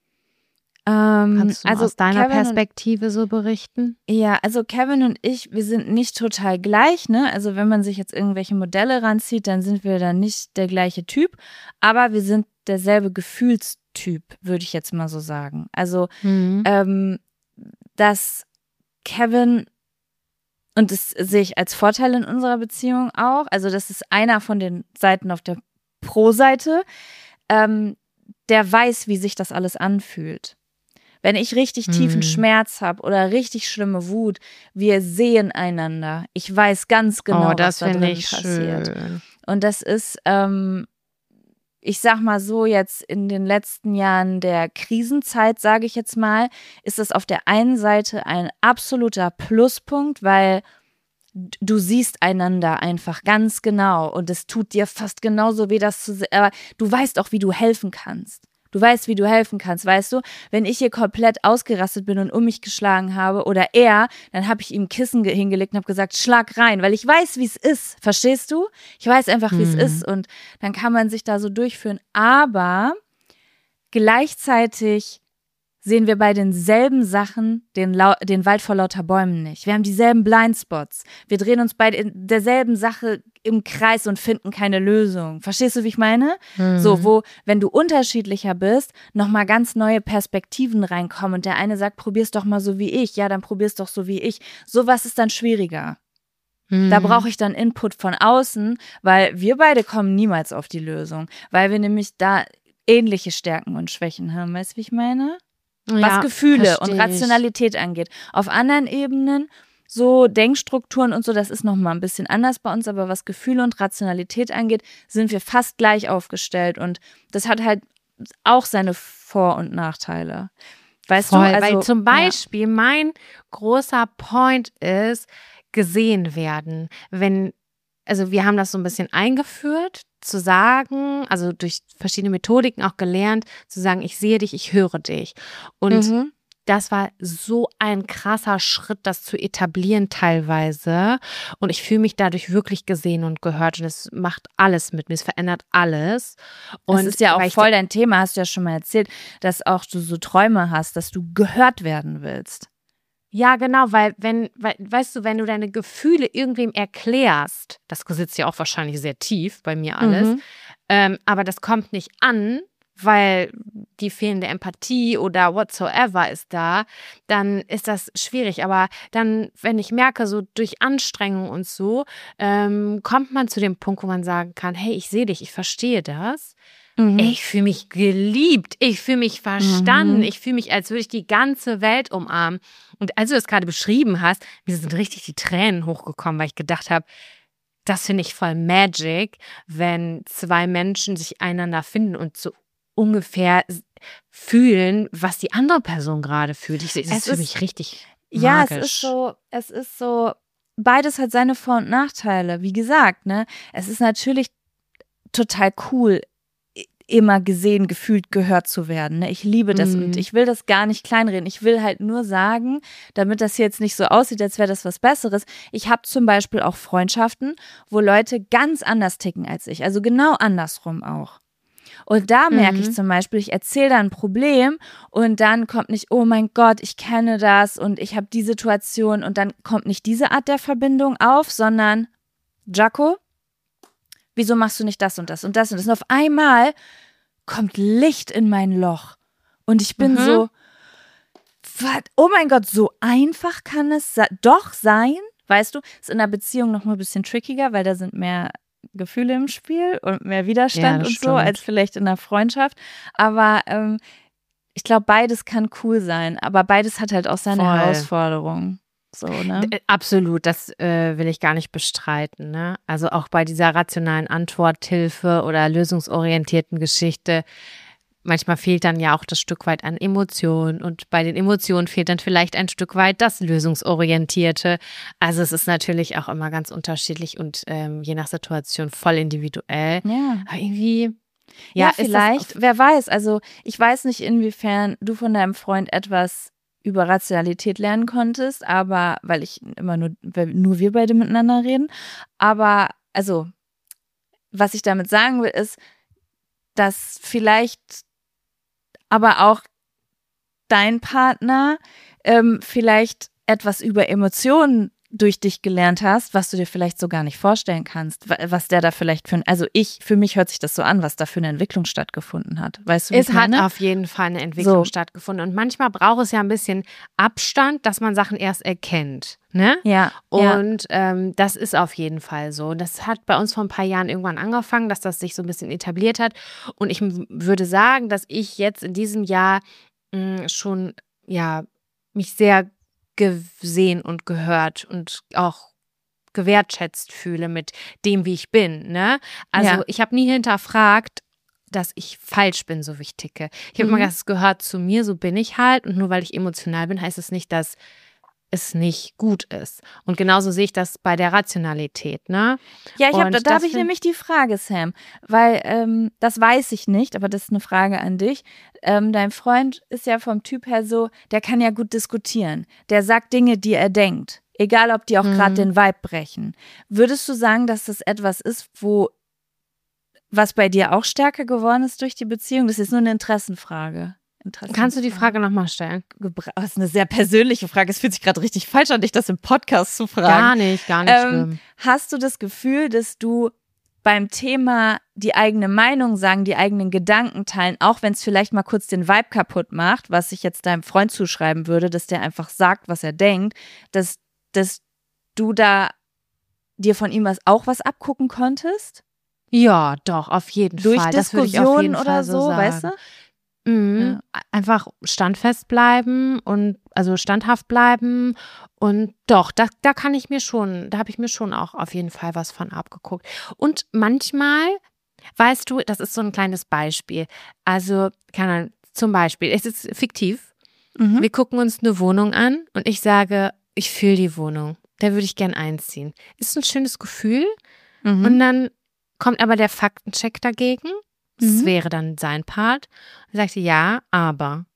Ähm, Kannst du also aus deiner Kevin Perspektive und, so berichten? Ja, also Kevin und ich, wir sind nicht total gleich, ne? Also wenn man sich jetzt irgendwelche Modelle ranzieht, dann sind wir dann nicht der gleiche Typ, aber wir sind derselbe Gefühlstyp, würde ich jetzt mal so sagen. Also, mhm. ähm, dass Kevin, und das sehe ich als Vorteil in unserer Beziehung auch, also das ist einer von den Seiten auf der Pro-Seite, ähm, der weiß, wie sich das alles anfühlt. Wenn ich richtig tiefen hm. Schmerz habe oder richtig schlimme Wut, wir sehen einander. Ich weiß ganz genau, oh, das was da drin ich passiert. Schön. Und das ist, ähm, ich sag mal so, jetzt in den letzten Jahren der Krisenzeit, sage ich jetzt mal, ist das auf der einen Seite ein absoluter Pluspunkt, weil du siehst einander einfach ganz genau und es tut dir fast genauso weh, das zu sehen. Aber du weißt auch, wie du helfen kannst. Du weißt, wie du helfen kannst, weißt du? Wenn ich hier komplett ausgerastet bin und um mich geschlagen habe oder er, dann habe ich ihm ein Kissen ge- hingelegt und habe gesagt, schlag rein, weil ich weiß, wie es ist. Verstehst du? Ich weiß einfach, wie es mhm. ist und dann kann man sich da so durchführen. Aber gleichzeitig sehen wir bei denselben Sachen den, Lau- den Wald vor lauter Bäumen nicht. Wir haben dieselben Blindspots. Wir drehen uns bei derselben Sache im Kreis und finden keine Lösung. Verstehst du, wie ich meine? Mhm. So, wo, wenn du unterschiedlicher bist, nochmal ganz neue Perspektiven reinkommen und der eine sagt, probier's doch mal so wie ich. Ja, dann probier's doch so wie ich. Sowas ist dann schwieriger. Mhm. Da brauche ich dann Input von außen, weil wir beide kommen niemals auf die Lösung, weil wir nämlich da ähnliche Stärken und Schwächen haben. Weißt du, wie ich meine? Was ja, Gefühle und Rationalität angeht. Auf anderen Ebenen, so Denkstrukturen und so, das ist nochmal ein bisschen anders bei uns, aber was Gefühle und Rationalität angeht, sind wir fast gleich aufgestellt und das hat halt auch seine Vor- und Nachteile. Weißt Voll, du? Also, weil zum Beispiel ja. mein großer Point ist, gesehen werden. Wenn, also wir haben das so ein bisschen eingeführt, zu sagen, also durch verschiedene Methodiken auch gelernt, zu sagen, ich sehe dich, ich höre dich. Und mhm. das war so ein krasser Schritt, das zu etablieren teilweise. Und ich fühle mich dadurch wirklich gesehen und gehört. Und es macht alles mit mir, es verändert alles. Und das ist ja auch voll dein Thema, hast du ja schon mal erzählt, dass auch du so Träume hast, dass du gehört werden willst. Ja, genau, weil wenn, weil, weißt du, wenn du deine Gefühle irgendwem erklärst, das sitzt ja auch wahrscheinlich sehr tief bei mir alles, mhm. ähm, aber das kommt nicht an, weil die fehlende Empathie oder whatsoever ist da, dann ist das schwierig. Aber dann, wenn ich merke, so durch Anstrengung und so, ähm, kommt man zu dem Punkt, wo man sagen kann, hey, ich sehe dich, ich verstehe das. Mhm. Ich fühle mich geliebt, ich fühle mich verstanden, mhm. ich fühle mich, als würde ich die ganze Welt umarmen. Und als du das gerade beschrieben hast, mir sind richtig die Tränen hochgekommen, weil ich gedacht habe, das finde ich voll Magic, wenn zwei Menschen sich einander finden und so ungefähr fühlen, was die andere Person gerade fühlt. Ich, das ist für mich richtig ja, magisch. Ja, es ist so, es ist so, beides hat seine Vor- und Nachteile. Wie gesagt, ne, es ist natürlich total cool, immer gesehen, gefühlt, gehört zu werden. Ne? Ich liebe das mhm. und ich will das gar nicht kleinreden. Ich will halt nur sagen, damit das jetzt nicht so aussieht, als wäre das was Besseres. Ich habe zum Beispiel auch Freundschaften, wo Leute ganz anders ticken als ich. Also genau andersrum auch. Und da merke Mhm. ich zum Beispiel, ich erzähle da ein Problem und dann kommt nicht, oh mein Gott, ich kenne das und ich habe die Situation und dann kommt nicht diese Art der Verbindung auf, sondern Jaco, wieso machst du nicht das und das und das und das? Und auf einmal kommt Licht in mein Loch und ich bin Mhm. so, was? Oh mein Gott, so einfach kann es sa- doch sein, weißt du, ist in einer Beziehung noch mal ein bisschen trickiger, weil da sind mehr Gefühle im Spiel und mehr Ja, Widerstand das und so, stimmt. als vielleicht in einer Freundschaft, aber ähm, ich glaube, beides kann cool sein, aber beides hat halt auch seine Voll. Herausforderungen, so, ne? Äh, Absolut, das äh, will ich gar nicht bestreiten. Ne? Also auch bei dieser rationalen Antworthilfe oder lösungsorientierten Geschichte, manchmal fehlt dann ja auch das Stück weit an Emotionen und bei den Emotionen fehlt dann vielleicht ein Stück weit das Lösungsorientierte. Also es ist natürlich auch immer ganz unterschiedlich und ähm, je nach Situation voll individuell. Ja. Aber irgendwie, Ja, ja, ist das vielleicht, auf- wer weiß, also ich weiß nicht, inwiefern du von deinem Freund etwas über Rationalität lernen konntest, aber, weil ich immer nur, weil nur wir beide miteinander reden, aber, also, was ich damit sagen will, ist, dass vielleicht aber auch dein Partner ähm, vielleicht etwas über Emotionen durch dich gelernt hast, was du dir vielleicht so gar nicht vorstellen kannst, wa- was der da vielleicht für ein, also ich, für mich hört sich das so an, was da für eine Entwicklung stattgefunden hat. Weißt du, wie Es ich hat meine? auf jeden Fall eine Entwicklung So. stattgefunden. Und manchmal braucht es ja ein bisschen Abstand, dass man Sachen erst erkennt. Ne? Ja, ja. Und ähm, das ist auf jeden Fall so. Das hat bei uns vor ein paar Jahren irgendwann angefangen, dass das sich so ein bisschen etabliert hat. Und ich m- würde sagen, dass ich jetzt in diesem Jahr mh, schon ja mich sehr gesehen und gehört und auch gewertschätzt fühle mit dem, wie ich bin. Ne? Also Ja. ich habe nie hinterfragt, dass ich falsch bin, so wie ich ticke. Ich habe Mhm. immer gedacht, es gehört zu mir, so bin ich halt. Und nur weil ich emotional bin, heißt es nicht, dass es nicht gut ist. Und genauso sehe ich das bei der Rationalität, ne? Ja, ich hab, Und da, da das habe ich find- nämlich die Frage, Sam, weil ähm, das weiß ich nicht, aber das ist eine Frage an dich. Ähm, dein Freund ist ja vom Typ her so, der kann ja gut diskutieren. Der sagt Dinge, die er denkt, egal ob die auch gerade Mhm. den Vibe brechen. Würdest du sagen, dass das etwas ist, wo was bei dir auch stärker geworden ist durch die Beziehung? Das ist nur eine Interessenfrage. Interessenfrage. Kannst du die Frage nochmal stellen? Gebra- Das ist eine sehr persönliche Frage. Es fühlt sich gerade richtig falsch an, dich das im Podcast zu fragen. Gar nicht, gar nicht Ähm, schlimm. Hast du das Gefühl, dass du beim Thema die eigene Meinung sagen, die eigenen Gedanken teilen, auch wenn es vielleicht mal kurz den Vibe kaputt macht, was ich jetzt deinem Freund zuschreiben würde, dass der einfach sagt, was er denkt, dass, dass du da dir von ihm was, auch was abgucken konntest? Ja, doch, auf jeden Durch Fall. Das würde ich auf Diskussionen jeden oder Fall so, so sagen. weißt du? Mhm. Einfach standfest bleiben und also standhaft bleiben und doch, da, da kann ich mir schon, da habe ich mir schon auch auf jeden Fall was von abgeguckt. Und manchmal, weißt du, das ist so ein kleines Beispiel. Also, keine Ahnung, zum Beispiel, es ist fiktiv. Mhm. Wir gucken uns eine Wohnung an und ich sage, ich fühle die Wohnung. Da würde ich gern einziehen. Ist ein schönes Gefühl. Mhm. Und dann kommt aber der Faktencheck dagegen. Das Mhm. wäre dann sein Part. Er sagte, ja, aber.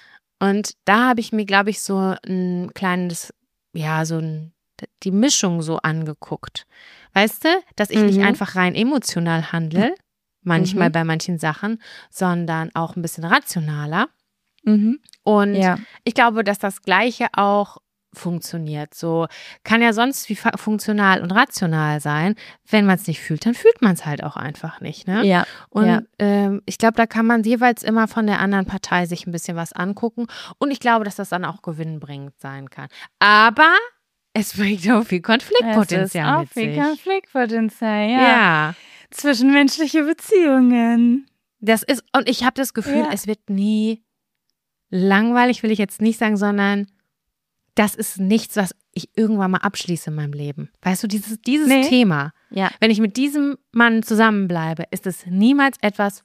Und da habe ich mir, glaube ich, so ein kleines, ja, so ein, die Mischung so angeguckt. Weißt du, dass ich nicht Mhm. einfach rein emotional handle, manchmal Mhm. bei manchen Sachen, sondern auch ein bisschen rationaler. Mhm. Und Ja. ich glaube, dass das Gleiche auch funktioniert. So kann ja sonst wie fa- funktional und rational sein. Wenn man es nicht fühlt, dann fühlt man es halt auch einfach nicht. Ne? Ja. Und ja. ähm, ich glaube, da kann man jeweils immer von der anderen Partei sich ein bisschen was angucken. Und ich glaube, dass das dann auch gewinnbringend sein kann. Aber es bringt auch viel Konfliktpotenzial Es ist auch mit viel sich. Konfliktpotenzial, ja. Ja, Zwischenmenschliche Beziehungen. das ist, und ich habe das Gefühl, Ja. es wird nie langweilig, will ich jetzt nicht sagen, sondern das ist nichts, was ich irgendwann mal abschließe in meinem Leben. Weißt du, dieses, dieses Nee. Thema, Ja. wenn ich mit diesem Mann zusammenbleibe, ist es niemals etwas,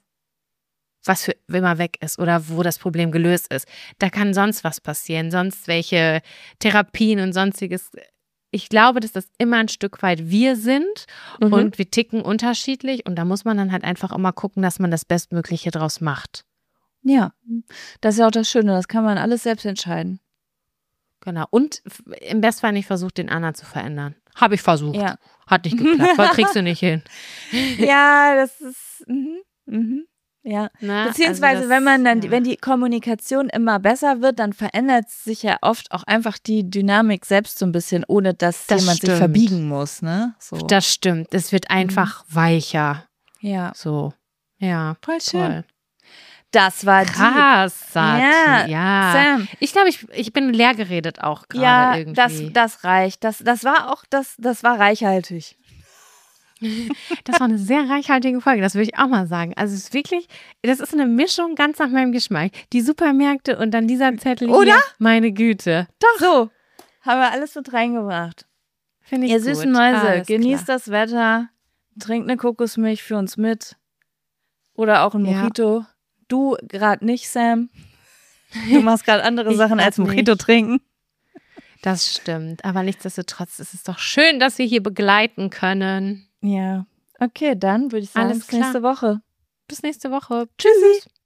was für immer weg ist oder wo das Problem gelöst ist. Da kann sonst was passieren, sonst welche Therapien und sonstiges. Ich glaube, dass das immer ein Stück weit wir sind Mhm. und wir ticken unterschiedlich und da muss man dann halt einfach immer gucken, dass man das Bestmögliche draus macht. Ja. Das ist ja auch das Schöne, das kann man alles selbst entscheiden. Genau. Und f- im Bestfall nicht versucht, den anderen zu verändern. Habe ich versucht. Ja. Hat nicht geklappt. Weil kriegst du nicht hin. Ja, das ist. Mhm. Mhm. Ja, Ne? beziehungsweise Also das, wenn man dann, ja. wenn die Kommunikation immer besser wird, dann verändert sich ja oft auch einfach die Dynamik selbst so ein bisschen, ohne dass Das jemand sich stimmt. verbiegen muss, ne? So. Das stimmt. Es wird einfach weicher. Ja, So. Ja. voll schön. Toll. Das war Krass, Sati. Ja, Ja. Sam. Ich glaube, ich, ich bin leer geredet auch die. Ja, gerade irgendwie. das, das reicht. Das, das war auch, das, das war reichhaltig. Das war eine sehr reichhaltige Folge, das würde ich auch mal sagen. Also es ist wirklich, das ist eine Mischung ganz nach meinem Geschmack. Die Supermärkte und dann dieser Zettel Oder? hier. Meine Güte. Doch. So, haben wir alles mit reingebracht. Finde ich Ihr gut. süßen Mäuse, Alles genießt klar. das Wetter, trinkt eine Kokosmilch für uns mit. Oder auch ein Ja. Mojito. Du gerade nicht, Sam. Du machst gerade andere Ich Sachen grad als Mojito nicht. trinken. Das stimmt. Aber nichtsdestotrotz ist es doch schön, dass wir hier begleiten können. Ja. Okay, dann würde ich sagen, Alles bis nächste Woche. Bis nächste Woche. Tschüssi.